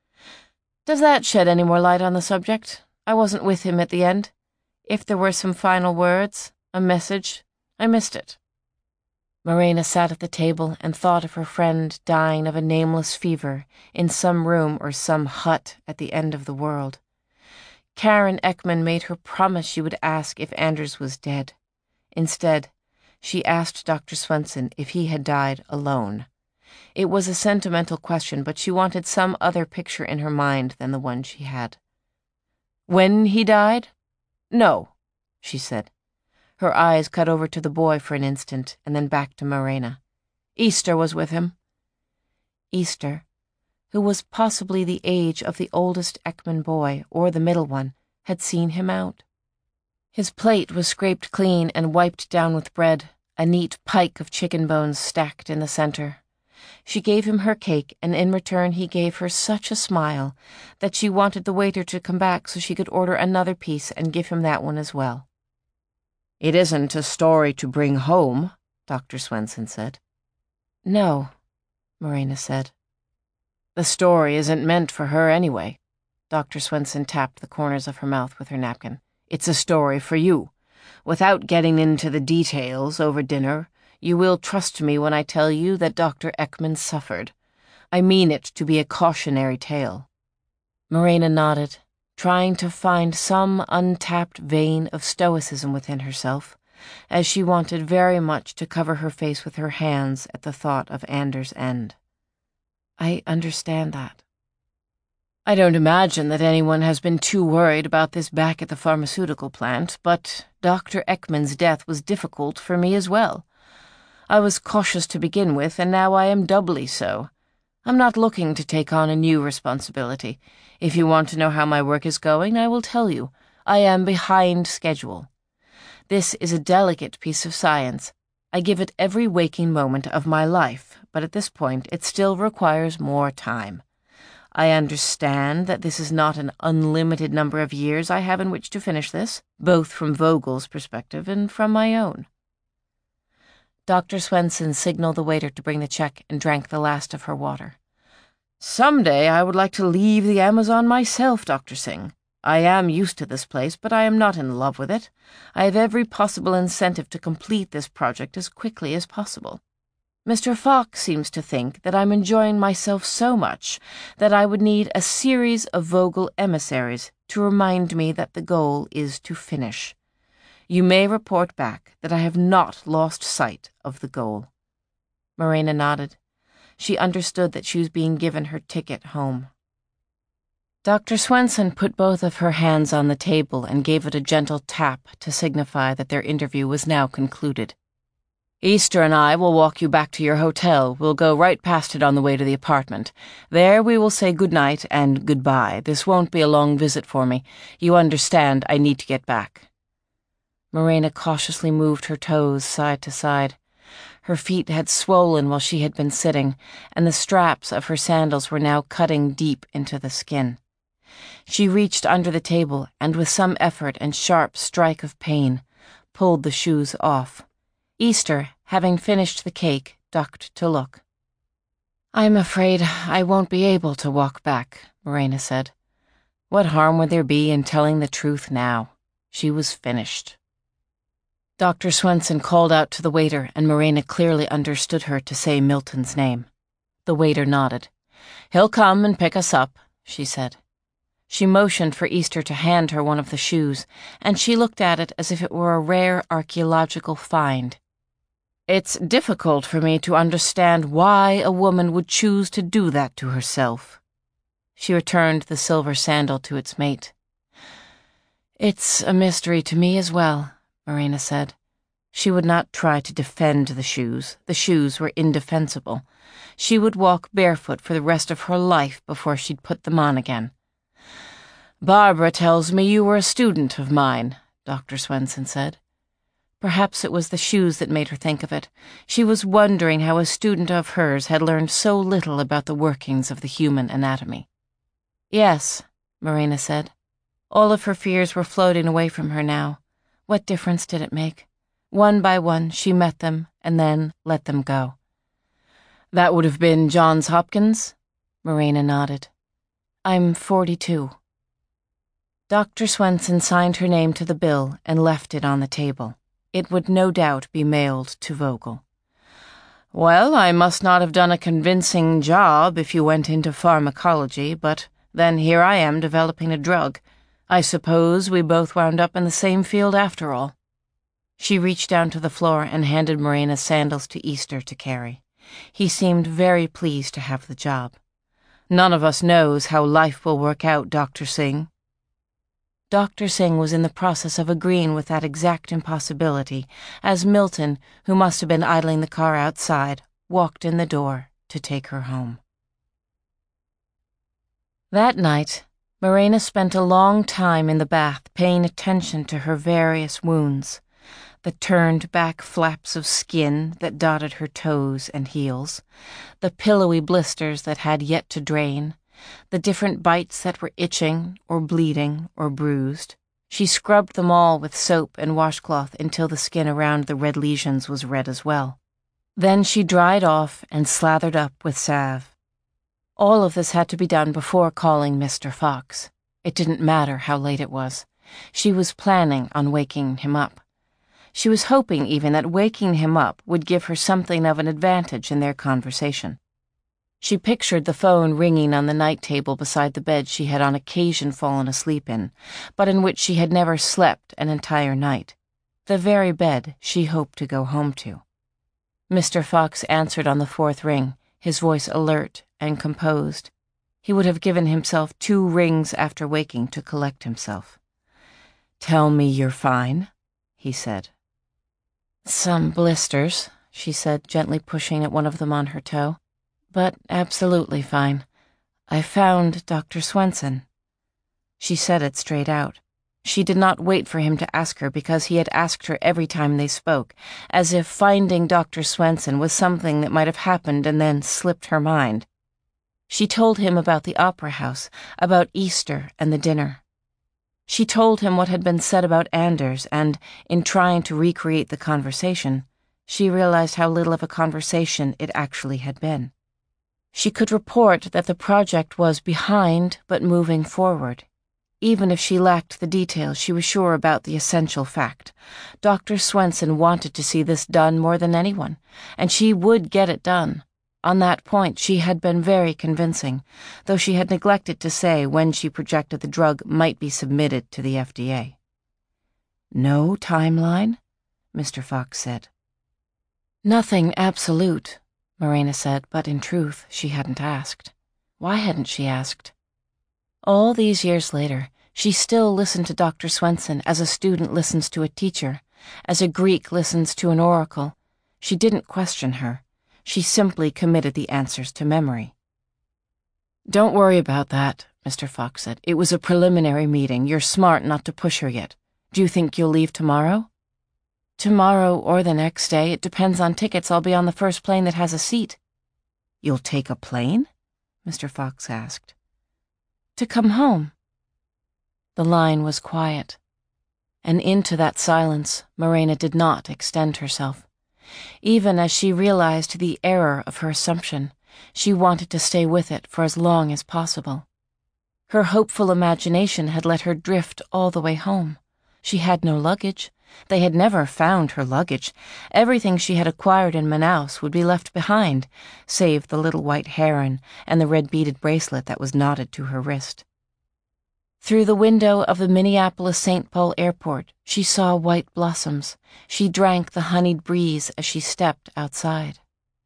Does that shed any more light on the subject? I wasn't with him at the end. If there were some final words, a message, I missed it." Marina sat at the table and thought of her friend dying of a nameless fever in some room or some hut at the end of the world. Karen Ekman made her promise she would ask if Anders was dead. Instead, she asked Doctor Swenson if he had died alone. It was a sentimental question, but she wanted some other picture in her mind than the one she had. "When he died? No," she said. Her eyes cut over to the boy for an instant, and then back to Marina. "Easter was with him." Easter, who was possibly the age of the oldest Ekman boy, or the middle one, had seen him out. His plate was scraped clean and wiped down with bread, a neat pike of chicken bones stacked in the center. She gave him her cake, and in return he gave her such a smile that she wanted the waiter to come back so she could order another piece and give him that one as well. "It isn't a story to bring home," Doctor Swenson said. "No," Marina said. "The story isn't meant for her anyway." Doctor Swenson tapped the corners of her mouth with her napkin. "It's a story for you. Without getting into the details over dinner, you will trust me when I tell you that Doctor Ekman suffered. I mean it to be a cautionary tale." Marina nodded, trying to find some untapped vein of stoicism within herself, as she wanted very much to cover her face with her hands at the thought of Anders' end. "I understand that." "I don't imagine that anyone has been too worried about this back at the pharmaceutical plant, but Doctor Ekman's death was difficult for me as well. I was cautious to begin with, and now I am doubly so. I'm not looking to take on a new responsibility. If you want to know how my work is going, I will tell you. I am behind schedule. This is a delicate piece of science. I give it every waking moment of my life, but at this point it still requires more time. I understand that this is not an unlimited number of years I have in which to finish this, both from Vogel's perspective and from my own." Doctor Swenson signaled the waiter to bring the check and drank the last of her water. "Someday I would like to leave the Amazon myself, Doctor Singh. I am used to this place, but I am not in love with it. I have every possible incentive to complete this project as quickly as possible. Mister Fox seems to think that I'm enjoying myself so much that I would need a series of Vogel emissaries to remind me that the goal is to finish. You may report back that I have not lost sight of the goal." Marina nodded. She understood that she was being given her ticket home. Doctor Swenson put both of her hands on the table and gave it a gentle tap to signify that their interview was now concluded. "Easter and I will walk you back to your hotel. We'll go right past it on the way to the apartment. There we will say good night and goodbye. This won't be a long visit for me. You understand I need to get back." Marina cautiously moved her toes side to side. Her feet had swollen while she had been sitting, and the straps of her sandals were now cutting deep into the skin. She reached under the table and, with some effort and sharp strike of pain, pulled the shoes off. Easter, having finished the cake, ducked to look. "I'm afraid I won't be able to walk back," Marina said. What harm would there be in telling the truth now? She was finished. Doctor Swenson called out to the waiter, and Marina clearly understood her to say Milton's name. The waiter nodded. "He'll come and pick us up," she said. She motioned for Easter to hand her one of the shoes, and she looked at it as if it were a rare archaeological find. "It's difficult for me to understand why a woman would choose to do that to herself." She returned the silver sandal to its mate. "It's a mystery to me as well," Marina said. She would not try to defend the shoes. The shoes were indefensible. She would walk barefoot for the rest of her life before she'd put them on again. "Barbara tells me you were a student of mine," Doctor Swenson said. Perhaps it was the shoes that made her think of it. She was wondering how a student of hers had learned so little about the workings of the human anatomy. "Yes," Marina said. All of her fears were floating away from her now. What difference did it make? One by one she met them and then let them go. "That would have been Johns Hopkins?" Marina nodded. "I'm forty-two." Doctor Swenson signed her name to the bill and left it on the table. It would no doubt be mailed to Vogel. "Well, I must not have done a convincing job if you went into pharmacology, but then here I am developing a drug. I suppose we both wound up in the same field after all." She reached down to the floor and handed Marina's sandals to Easter to carry. He seemed very pleased to have the job. "None of us knows how life will work out, Doctor Singh." Doctor Singh was in the process of agreeing with that exact impossibility as Milton, who must have been idling the car outside, walked in the door to take her home. That night, Marina spent a long time in the bath paying attention to her various wounds, the turned-back flaps of skin that dotted her toes and heels, the pillowy blisters that had yet to drain, the different bites that were itching or bleeding or bruised. She scrubbed them all with soap and washcloth until the skin around the red lesions was red as well. Then she dried off and slathered up with salve. All of this had to be done before calling Mister Fox. It didn't matter how late it was. She was planning on waking him up. She was hoping even that waking him up would give her something of an advantage in their conversation. She pictured the phone ringing on the night table beside the bed she had on occasion fallen asleep in, but in which she had never slept an entire night, the very bed she hoped to go home to. Mister Fox answered on the fourth ring, his voice alert and composed. He would have given himself two rings after waking to collect himself. "Tell me you're fine," he said. "Some blisters," she said, gently pushing at one of them on her toe. "But absolutely fine. I found Doctor Swenson." She said it straight out. She did not wait for him to ask her because he had asked her every time they spoke, as if finding Doctor Swenson was something that might have happened and then slipped her mind. She told him about the opera house, about Easter and the dinner. She told him what had been said about Anders, and, in trying to recreate the conversation, she realized how little of a conversation it actually had been. She could report that the project was behind but moving forward. Even if she lacked the details, she was sure about the essential fact. Doctor Swenson wanted to see this done more than anyone, and she would get it done. On that point, she had been very convincing, though she had neglected to say when she projected the drug might be submitted to the F D A. "No timeline?" Mister Fox said. "Nothing absolute," Marina said, but in truth, she hadn't asked. Why hadn't she asked? All these years later, she still listened to Doctor Swenson as a student listens to a teacher, as a Greek listens to an oracle. She didn't question her. She simply committed the answers to memory. "Don't worry about that," Mister Fox said. "It was a preliminary meeting. You're smart not to push her yet. Do you think you'll leave tomorrow?" "Tomorrow or the next day. It depends on tickets. I'll be on the first plane that has a seat." "You'll take a plane?" Mister Fox asked. "To come home." The line was quiet, and into that silence Marina did not extend herself. Even as she realized the error of her assumption, she wanted to stay with it for as long as possible. Her hopeful imagination had let her drift all the way home. She had no luggage. They had never found her luggage. Everything she had acquired in Manaus would be left behind, save the little white heron and the red beaded bracelet that was knotted to her wrist. Through the window of the Minneapolis-Saint Paul airport, she saw white blossoms. She drank the honeyed breeze as she stepped outside.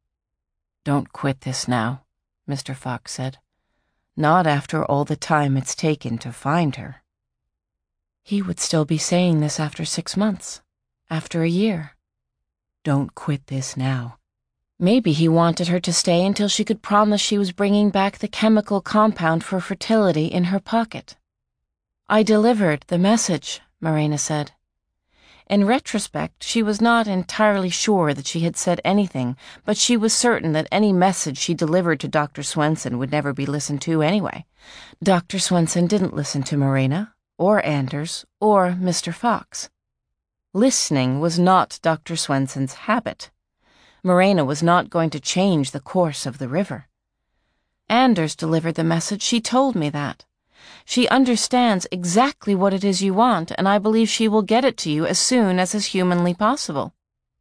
"Don't quit this now," Mister Fox said. "Not after all the time it's taken to find her." He would still be saying this after six months, after a year. "Don't quit this now." Maybe he wanted her to stay until she could promise she was bringing back the chemical compound for fertility in her pocket. "I delivered the message," Marina said. In retrospect, she was not entirely sure that she had said anything, but she was certain that any message she delivered to Doctor Swenson would never be listened to anyway. Doctor Swenson didn't listen to Marina, or Anders, or Mister Fox. Listening was not Doctor Swenson's habit. Marina was not going to change the course of the river. "Anders delivered the message. She told me that. She understands exactly what it is you want, and I believe she will get it to you as soon as is humanly possible."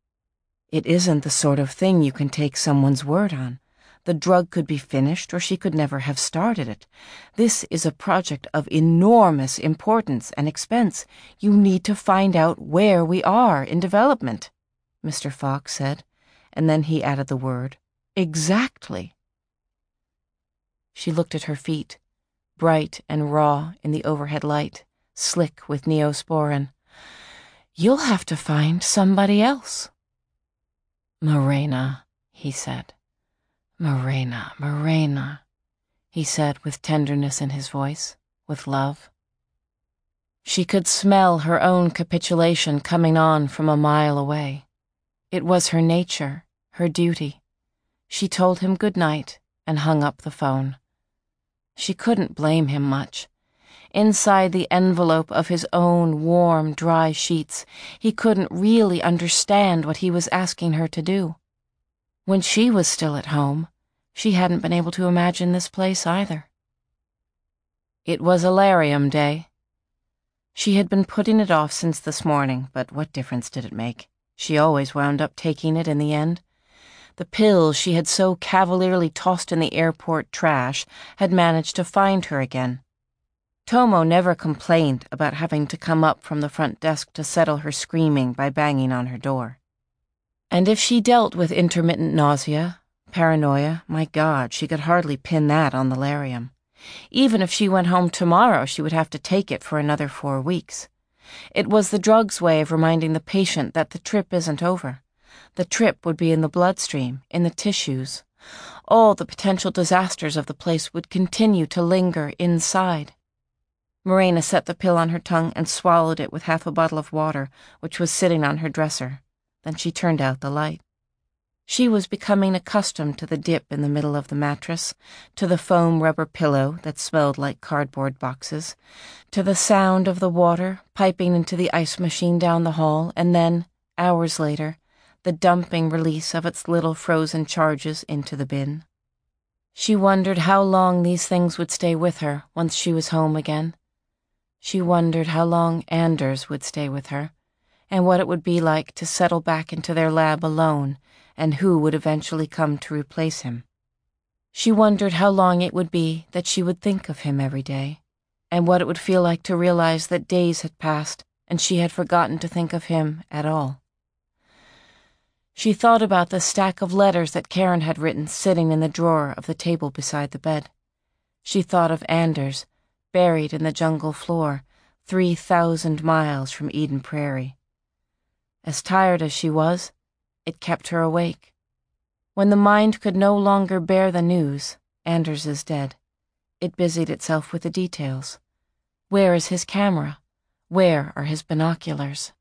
"It isn't the sort of thing you can take someone's word on. The drug could be finished, or she could never have started it. This is a project of enormous importance and expense. You need to find out where we are in development," Mister Fox said, and then he added the word, "exactly." She looked at her feet, bright and raw in the overhead light, slick with neosporin. "You'll have to find somebody else." "Marina," he said. "Marina, Marina," he said with tenderness in his voice. with love. She could smell her own capitulation coming on from a mile away. It was her nature, her duty. She told him good night and hung up the phone. She couldn't blame him much. Inside the envelope of his own warm, dry sheets, he couldn't really understand what he was asking her to do. When she was still at home, she hadn't been able to imagine this place either. It was Alarium Day. She had been putting it off since this morning, but what difference did it make? She always wound up taking it in the end. The pills she had so cavalierly tossed in the airport trash had managed to find her again. Tomo never complained about having to come up from the front desk to settle her screaming by banging on her door. And if she dealt with intermittent nausea, paranoia, my God, she could hardly pin that on the Larium. Even if she went home tomorrow, she would have to take it for another four weeks. It was the drug's way of reminding the patient that the trip isn't over. The trip would be in the bloodstream, in the tissues. All the potential disasters of the place would continue to linger inside. Morena set the pill on her tongue and swallowed it with half a bottle of water, which was sitting on her dresser. Then she turned out the light. She was becoming accustomed to the dip in the middle of the mattress, to the foam rubber pillow that smelled like cardboard boxes, to the sound of the water piping into the ice machine down the hall, and then, hours later, the dumping release of its little frozen charges into the bin. She wondered how long these things would stay with her once she was home again. She wondered how long Anders would stay with her, and what it would be like to settle back into their lab alone, and who would eventually come to replace him. She wondered how long it would be that she would think of him every day, and what it would feel like to realize that days had passed and she had forgotten to think of him at all. She thought about the stack of letters that Karen had written sitting in the drawer of the table beside the bed. She thought of Anders, buried in the jungle floor, three thousand miles from Eden Prairie. As tired as she was, it kept her awake. When the mind could no longer bear the news, Anders is dead, it busied itself with the details. Where is his camera? Where are his binoculars?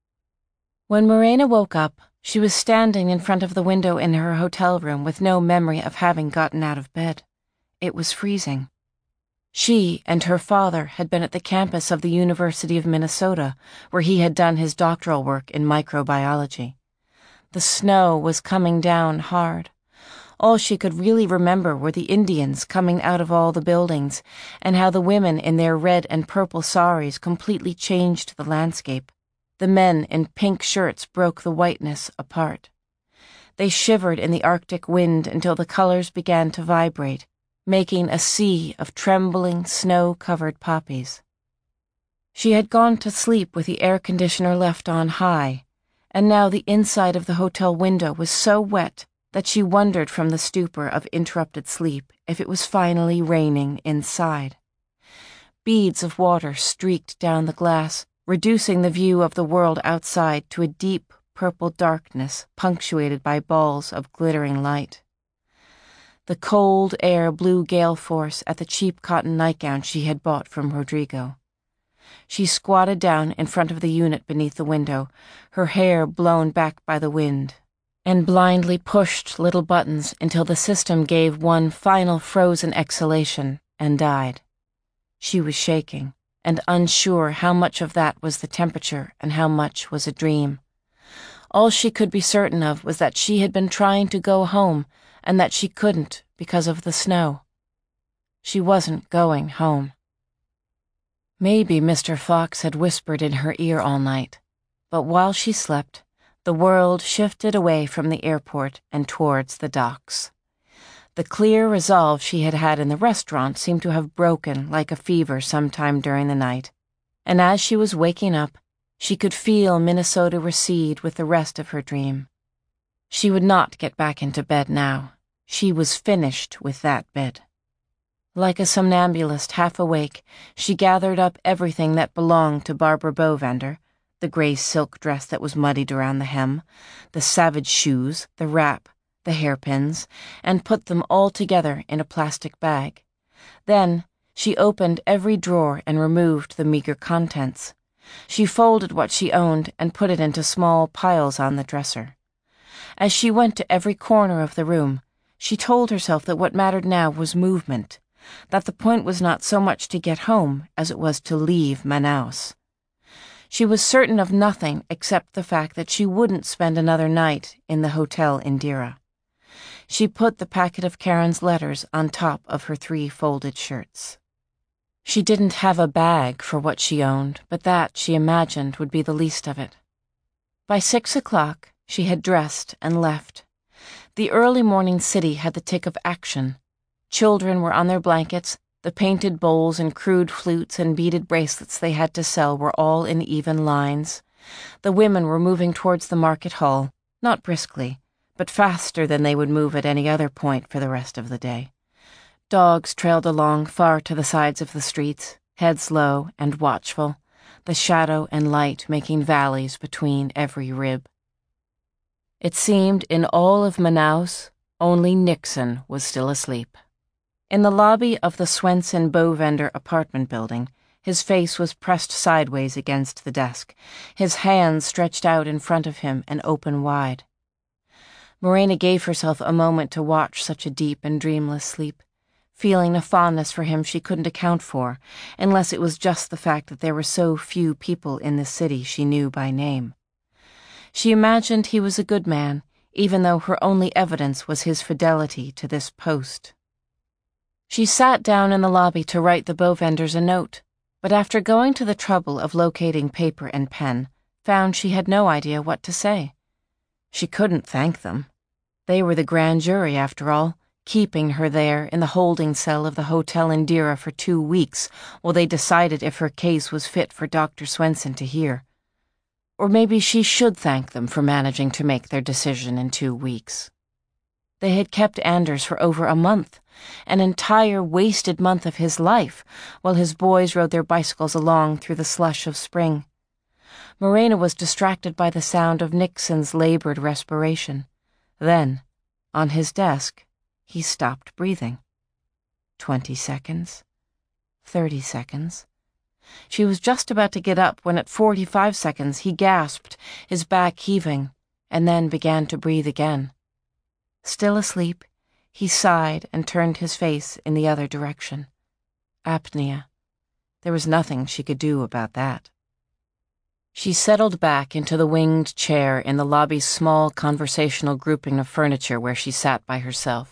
When Morena woke up, she was standing in front of the window in her hotel room with no memory of having gotten out of bed. It was freezing. She and her father had been at the campus of the University of Minnesota, where he had done his doctoral work in microbiology. The snow was coming down hard. All she could really remember were the Indians coming out of all the buildings, and how the women in their red and purple saris completely changed the landscape. The men in pink shirts broke the whiteness apart. They shivered in the Arctic wind until the colors began to vibrate, making a sea of trembling, snow-covered poppies. She had gone to sleep with the air conditioner left on high, and now the inside of the hotel window was so wet that she wondered from the stupor of interrupted sleep if it was finally raining inside. Beads of water streaked down the glass, reducing the view of the world outside to a deep purple darkness punctuated by balls of glittering light. The cold air blew gale force at the cheap cotton nightgown she had bought from Rodrigo. She squatted down in front of the unit beneath the window, her hair blown back by the wind, and blindly pushed little buttons until the system gave one final frozen exhalation and died. She was shaking, and unsure how much of that was the temperature and how much was a dream. All she could be certain of was that she had been trying to go home, and that she couldn't because of the snow. She wasn't going home. Maybe Mister Fox had whispered in her ear all night, but while she slept, the world shifted away from the airport and towards the docks. The clear resolve she had had in the restaurant seemed to have broken like a fever sometime during the night, and as she was waking up, she could feel Minnesota recede with the rest of her dream. She would not get back into bed now. She was finished with that bed. Like a somnambulist half awake, she gathered up everything that belonged to Barbara Bovender, the gray silk dress that was muddied around the hem, the savage shoes, the wrap, the hairpins, and put them all together in a plastic bag. Then She opened every drawer and removed the meager contents. She folded what she owned and put it into small piles on the dresser. As she went to every corner of the room, she told herself that what mattered now was movement, that the point was not so much to get home as it was to leave Manaus. She was certain of nothing except the fact that she wouldn't spend another night in the Hotel Indira. She put the packet of Karen's letters on top of her three folded shirts. She didn't have a bag for what she owned, but that, she imagined, would be the least of it. By six o'clock, she had dressed and left. The early morning city had the tick of action. Children were on their blankets. The painted bowls and crude flutes and beaded bracelets they had to sell were all in even lines. The women were moving towards the market hall, not briskly, but faster than they would move at any other point for the rest of the day. Dogs trailed along far to the sides of the streets, heads low and watchful, the shadow and light making valleys between every rib. It seemed in all of Manaus, only Nixon was still asleep. In the lobby of the Swenson Bovender apartment building, his face was pressed sideways against the desk, his hands stretched out in front of him and open wide. Morena gave herself a moment to watch such a deep and dreamless sleep, feeling a fondness for him she couldn't account for, unless it was just the fact that there were so few people in the city she knew by name. She imagined he was a good man, even though her only evidence was his fidelity to this post. She sat down in the lobby to write the Bovenders a note, but after going to the trouble of locating paper and pen, found she had no idea what to say. She couldn't thank them. They were the grand jury, after all, keeping her there in the holding cell of the Hotel Indira for two weeks while they decided if her case was fit for Doctor Swenson to hear. Or maybe she should thank them for managing to make their decision in two weeks. They had kept Anders for over a month, an entire wasted month of his life, while his boys rode their bicycles along through the slush of spring. Morena was distracted by the sound of Nixon's labored respiration. Then, on his desk, he stopped breathing. Twenty seconds. Thirty seconds. She was just about to get up when at forty-five seconds he gasped, his back heaving, and then began to breathe again. Still asleep, he sighed and turned his face in the other direction. Apnea. There was nothing she could do about that. She settled back into the winged chair in the lobby's small conversational grouping of furniture where she sat by herself.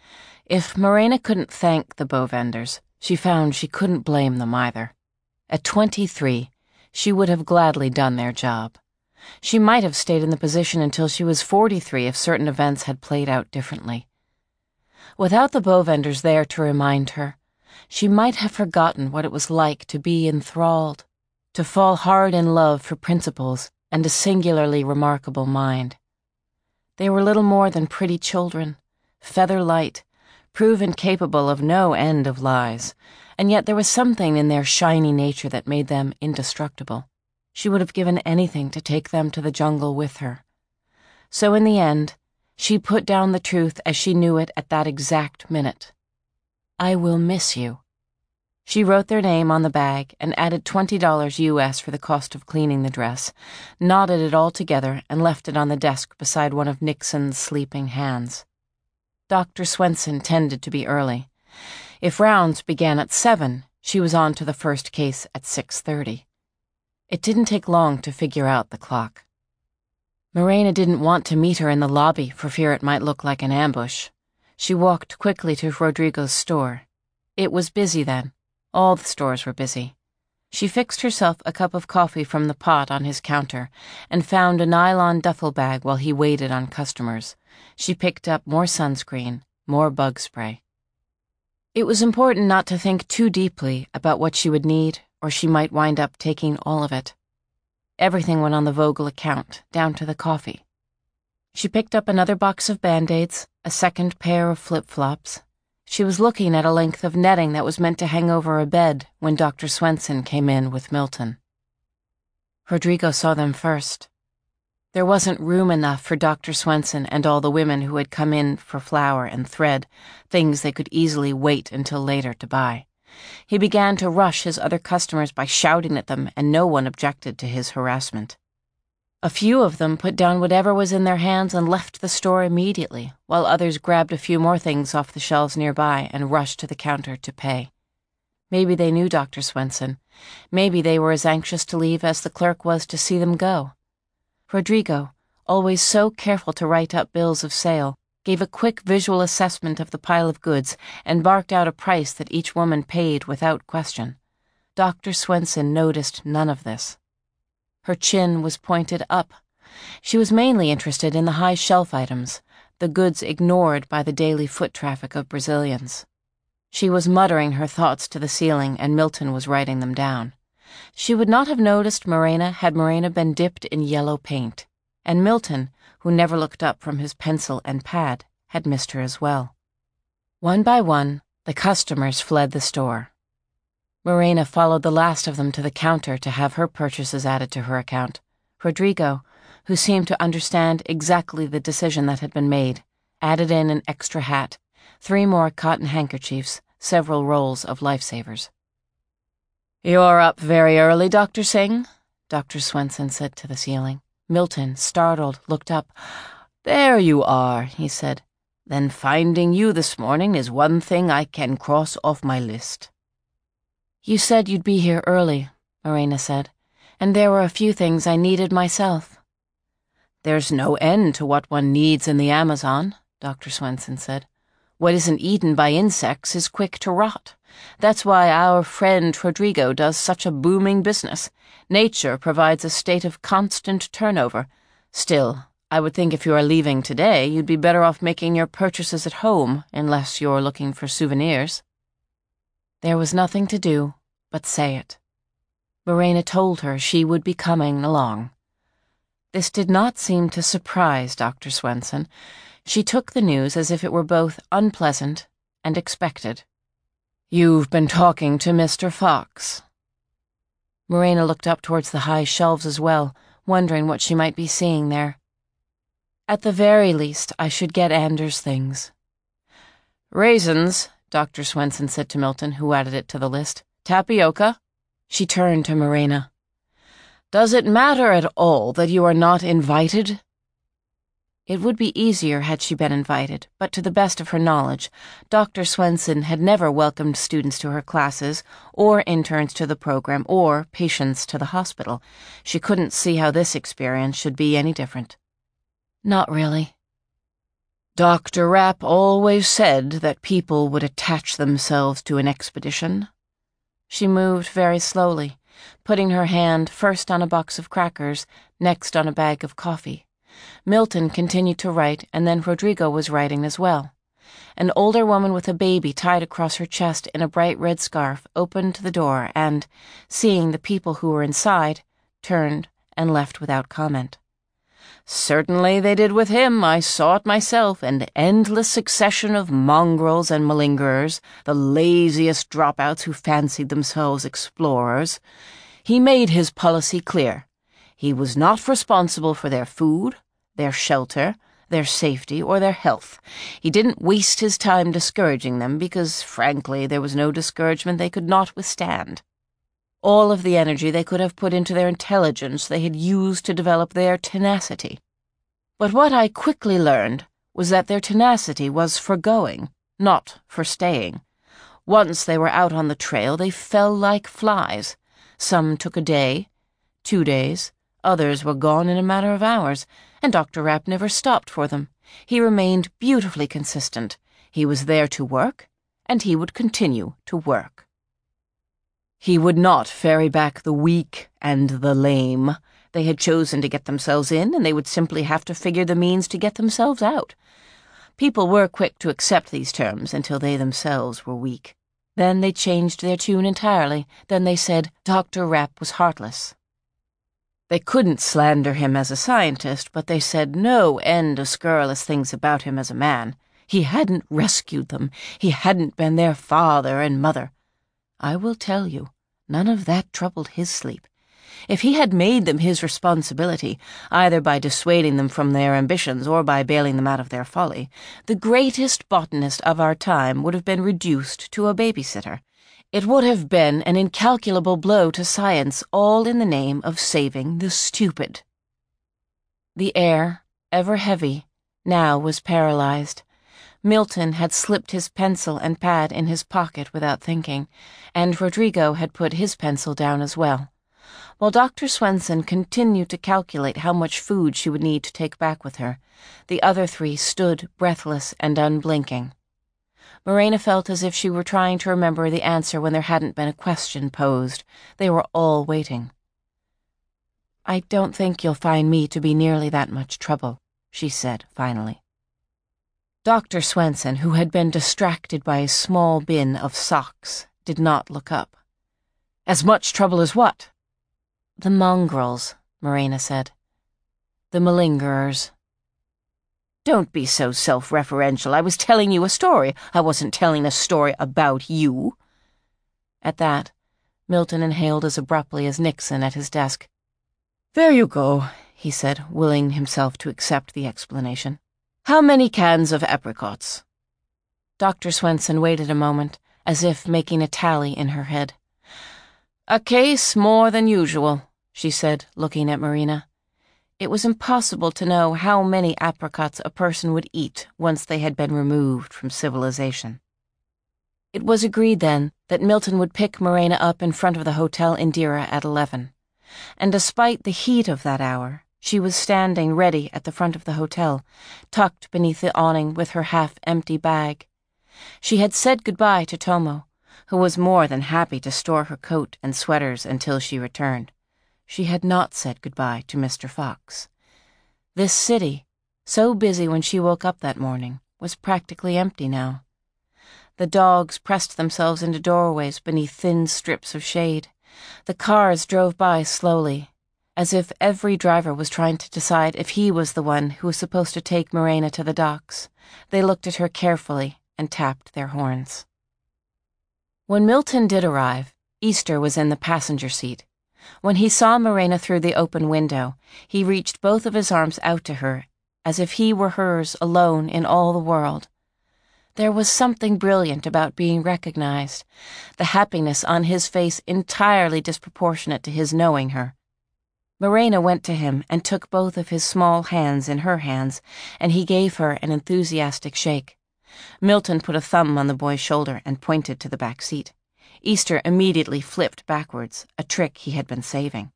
If Morena couldn't thank the Bovenders, she found she couldn't blame them either. At twenty-three, she would have gladly done their job. She might have stayed in the position until she was forty-three if certain events had played out differently. Without the Bovenders there to remind her, she might have forgotten what it was like to be enthralled, to fall hard in love for principles and a singularly remarkable mind. They were little more than pretty children, feather-light, proven capable of no end of lies, and yet there was something in their shiny nature that made them indestructible. She would have given anything to take them to the jungle with her. So in the end, she put down the truth as she knew it at that exact minute. I will miss you. She wrote their name on the bag and added twenty dollars U S for the cost of cleaning the dress, knotted it all together and left it on the desk beside one of Nixon's sleeping hands. Doctor Swenson tended to be early. If rounds began at seven, she was on to the first case at six thirty. It didn't take long to figure out the clock. Morena didn't want to meet her in the lobby for fear it might look like an ambush. She walked quickly to Rodrigo's store. It was busy then. All the stores were busy. She fixed herself a cup of coffee from the pot on his counter and found a nylon duffel bag while he waited on customers. She picked up more sunscreen, more bug spray. It was important not to think too deeply about what she would need, or she might wind up taking all of it. Everything went on the Vogel account, down to the coffee. She picked up another box of Band-Aids, a second pair of flip-flops. She was looking at a length of netting that was meant to hang over a bed when Doctor Swenson came in with Milton. Rodrigo saw them first. There wasn't room enough for Doctor Swenson and all the women who had come in for flour and thread, things they could easily wait until later to buy. He began to rush his other customers by shouting at them, and no one objected to his harassment. A few of them put down whatever was in their hands and left the store immediately, while others grabbed a few more things off the shelves nearby and rushed to the counter to pay. Maybe they knew Doctor Swenson. Maybe they were as anxious to leave as the clerk was to see them go. Rodrigo, always so careful to write up bills of sale, gave a quick visual assessment of the pile of goods and barked out a price that each woman paid without question. Doctor Swenson noticed none of this. Her chin was pointed up. She was mainly interested in the high shelf items, the goods ignored by the daily foot traffic of Brazilians. She was muttering her thoughts to the ceiling, and Milton was writing them down. She would not have noticed Morena had Morena been dipped in yellow paint, and Milton, who never looked up from his pencil and pad, had missed her as well. One by one, the customers fled the store. Morena followed the last of them to the counter to have her purchases added to her account. Rodrigo, who seemed to understand exactly the decision that had been made, added in an extra hat, three more cotton handkerchiefs, several rolls of lifesavers. "You're up very early, Doctor Singh," Doctor Swenson said to the ceiling. Milton, startled, looked up. "There you are," he said. "Then finding you this morning is one thing I can cross off my list." "You said you'd be here early," Morena said, "and there were a few things I needed myself." "There's no end to what one needs in the Amazon," Doctor Swenson said. "What isn't eaten by insects is quick to rot. That's why our friend Rodrigo does such a booming business. Nature provides a state of constant turnover. Still, I would think if you are leaving today, you'd be better off making your purchases at home, unless you're looking for souvenirs." There was nothing to do but say it. Morena told her she would be coming along. This did not seem to surprise Doctor Swenson. She took the news as if it were both unpleasant and expected. "You've been talking to Mister Fox." Morena looked up towards the high shelves as well, wondering what she might be seeing there. "At the very least, I should get Anders things." "Raisins," Doctor Swenson said to Milton, who added it to the list. "Tapioca." She turned to Morena. "Does it matter at all that you are not invited?" It would be easier had she been invited, but to the best of her knowledge, Doctor Swenson had never welcomed students to her classes, or interns to the program, or patients to the hospital. She couldn't see how this experience should be any different. "Not really." "Doctor Rapp always said that people would attach themselves to an expedition." She moved very slowly, putting her hand first on a box of crackers, next on a bag of coffee. Milton continued to write, and then Rodrigo was writing as well. An older woman with a baby tied across her chest in a bright red scarf opened the door and, seeing the people who were inside, turned and left without comment. "Certainly they did with him, I saw it myself, an endless succession of mongrels and malingerers, the laziest dropouts who fancied themselves explorers. He made his policy clear. He was not responsible for their food, their shelter, their safety, or their health. He didn't waste his time discouraging them because, frankly, there was no discouragement they could not withstand. All of the energy they could have put into their intelligence they had used to develop their tenacity. But what I quickly learned was that their tenacity was for going, not for staying. Once they were out on the trail, they fell like flies. Some took a day, two days, others were gone in a matter of hours, and Doctor Rapp never stopped for them. He remained beautifully consistent. He was there to work, and he would continue to work. He would not ferry back the weak and the lame. They had chosen to get themselves in, and they would simply have to figure the means to get themselves out. People were quick to accept these terms until they themselves were weak. Then they changed their tune entirely. Then they said Doctor Rapp was heartless. They couldn't slander him as a scientist, but they said no end of scurrilous things about him as a man. He hadn't rescued them. He hadn't been their father and mother. I will tell you, none of that troubled his sleep. If he had made them his responsibility, either by dissuading them from their ambitions or by bailing them out of their folly, the greatest botanist of our time would have been reduced to a babysitter. It would have been an incalculable blow to science, all in the name of saving the stupid. The air, ever heavy, now was paralyzed. Milton had slipped his pencil and pad in his pocket without thinking, and Rodrigo had put his pencil down as well, while Doctor Swenson continued to calculate how much food she would need to take back with her. The other three stood breathless and unblinking. Morena felt as if she were trying to remember the answer when there hadn't been a question posed. They were all waiting. "I don't think you'll find me to be nearly that much trouble," she said finally. Doctor Swenson, who had been distracted by a small bin of socks, did not look up. "As much trouble as what?" "The mongrels," Morena said. "The malingerers." "Don't be so self-referential. I was telling you a story. I wasn't telling a story about you." At that, Milton inhaled as abruptly as Nixon at his desk. "There you go," he said, willing himself to accept the explanation. "How many cans of apricots?" Doctor Swenson waited a moment, as if making a tally in her head. "A case more than usual," she said, looking at Morena. It was impossible to know how many apricots a person would eat once they had been removed from civilization. It was agreed, then, that Milton would pick Morena up in front of the Hotel Indira at eleven. And despite the heat of that hour, she was standing ready at the front of the hotel, tucked beneath the awning with her half-empty bag. She had said goodbye to Tomo, who was more than happy to store her coat and sweaters until she returned. She had not said goodbye to Mister Fox. This city, so busy when she woke up that morning, was practically empty now. The dogs pressed themselves into doorways beneath thin strips of shade. The cars drove by slowly, as if every driver was trying to decide if he was the one who was supposed to take Morena to the docks. They looked at her carefully and tapped their horns. When Milton did arrive, Easter was in the passenger seat. When he saw Morena through the open window, he reached both of his arms out to her, as if he were hers alone in all the world. There was something brilliant about being recognized, the happiness on his face entirely disproportionate to his knowing her. Morena went to him and took both of his small hands in her hands, and he gave her an enthusiastic shake. Milton put a thumb on the boy's shoulder and pointed to the back seat. Easter immediately flipped backwards, a trick he had been saving.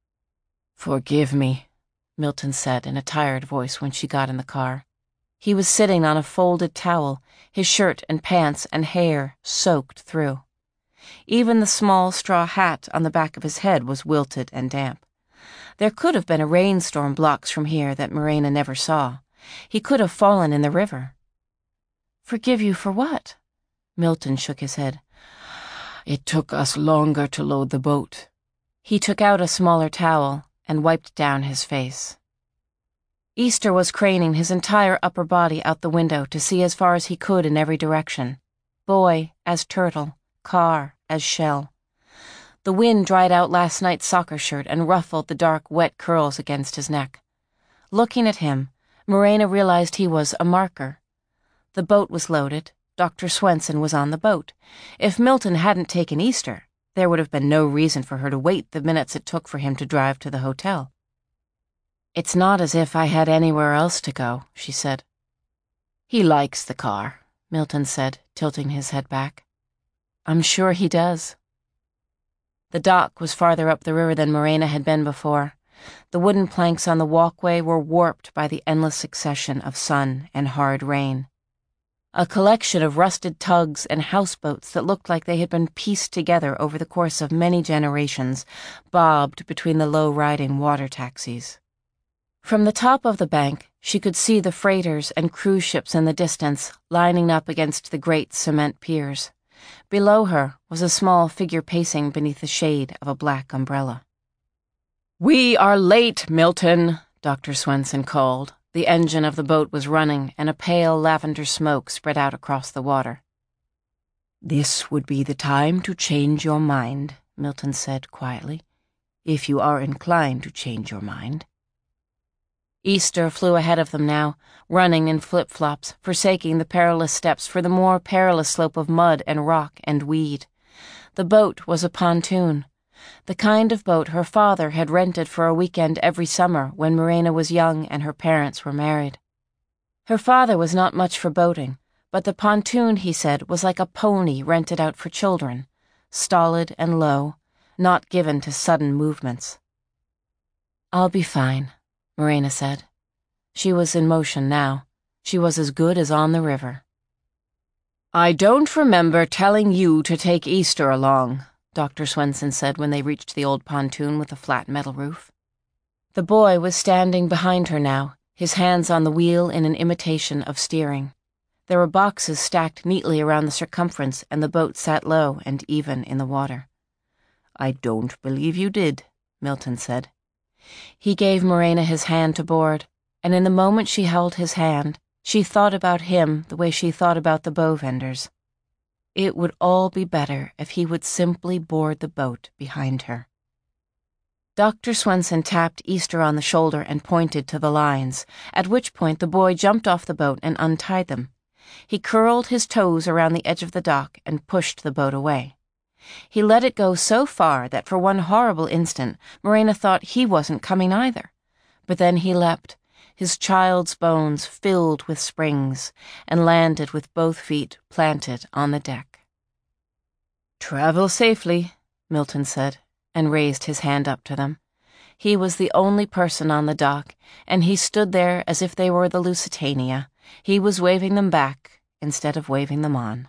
"Forgive me," Milton said in a tired voice when she got in the car. He was sitting on a folded towel, his shirt and pants and hair soaked through. Even the small straw hat on the back of his head was wilted and damp. There could have been a rainstorm blocks from here that Morena never saw. He could have fallen in the river. "Forgive you for what?" Milton shook his head. "It took us longer to load the boat." He took out a smaller towel and wiped down his face. Easter was craning his entire upper body out the window to see as far as he could in every direction. Boy as turtle, car as shell. The wind dried out last night's soccer shirt and ruffled the dark, wet curls against his neck. Looking at him, Morena realized he was a marker. The boat was loaded. Doctor Swenson was on the boat. If Milton hadn't taken Easter, there would have been no reason for her to wait the minutes it took for him to drive to the hotel. "It's not as if I had anywhere else to go," she said. "He likes the car," Milton said, tilting his head back. "I'm sure he does." The dock was farther up the river than Morena had been before. The wooden planks on the walkway were warped by the endless succession of sun and hard rain. A collection of rusted tugs and houseboats that looked like they had been pieced together over the course of many generations bobbed between the low-riding water taxis. From the top of the bank, she could see the freighters and cruise ships in the distance, lining up against the great cement piers. Below her was a small figure pacing beneath the shade of a black umbrella. "We are late, Milton," Doctor Swenson called. The engine of the boat was running, and a pale lavender smoke spread out across the water. "This would be the time to change your mind," Milton said quietly, "if you are inclined to change your mind." Easter flew ahead of them now, running in flip-flops, forsaking the perilous steps for the more perilous slope of mud and rock and weed. The boat was a pontoon, the kind of boat her father had rented for a weekend every summer when Marina was young and her parents were married. Her father was not much for boating, but the pontoon, he said, was like a pony rented out for children, stolid and low, not given to sudden movements. "I'll be fine," Marina said. She was in motion now. She was as good as on the river. "I don't remember telling you to take Easter along," Doctor Swenson said when they reached the old pontoon with the flat metal roof. The boy was standing behind her now, his hands on the wheel in an imitation of steering. There were boxes stacked neatly around the circumference, and the boat sat low and even in the water. "I don't believe you did," Milton said. He gave Marina his hand to board, and in the moment she held his hand, she thought about him the way she thought about the bow vendors. It would all be better if he would simply board the boat behind her. Doctor Swenson tapped Easter on the shoulder and pointed to the lines, at which point the boy jumped off the boat and untied them. He curled his toes around the edge of the dock and pushed the boat away. He let it go so far that for one horrible instant Marina thought he wasn't coming either. But then he leapt, his child's bones filled with springs, and landed with both feet planted on the deck. "Travel safely," Milton said, and raised his hand up to them. He was the only person on the dock, and he stood there as if they were the Lusitania. He was waving them back instead of waving them on.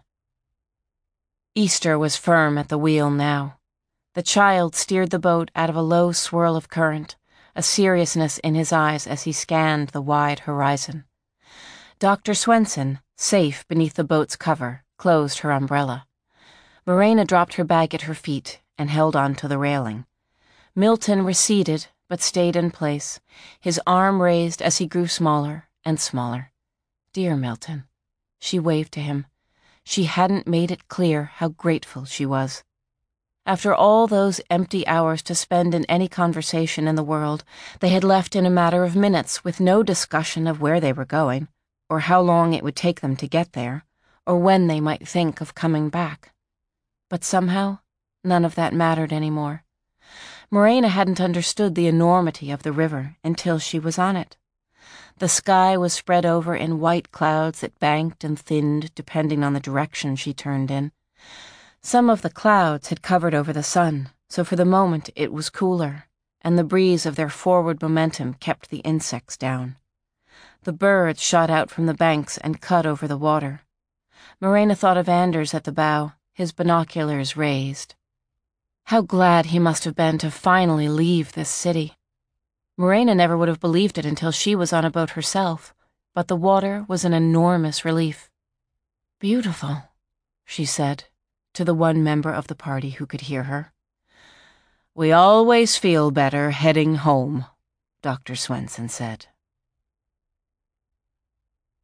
Easter was firm at the wheel now. The child steered the boat out of a low swirl of current, a seriousness in his eyes as he scanned the wide horizon. Doctor Swenson, safe beneath the boat's cover, closed her umbrella. Marina dropped her bag at her feet and held on to the railing. Milton receded but stayed in place, his arm raised as he grew smaller and smaller. Dear Milton. She waved to him. She hadn't made it clear how grateful she was. After all those empty hours to spend in any conversation in the world, they had left in a matter of minutes with no discussion of where they were going, or how long it would take them to get there, or when they might think of coming back. But somehow, none of that mattered anymore. Marina hadn't understood the enormity of the river until she was on it. The sky was spread over in white clouds that banked and thinned depending on the direction she turned in. Some of the clouds had covered over the sun, so for the moment it was cooler, and the breeze of their forward momentum kept the insects down. The birds shot out from the banks and cut over the water. Marina thought of Anders at the bow, his binoculars raised. How glad he must have been to finally leave this city. Marina never would have believed it until she was on a boat herself, but the water was an enormous relief. "Beautiful," she said, to the one member of the party who could hear her. "We always feel better heading home," Doctor Swenson said.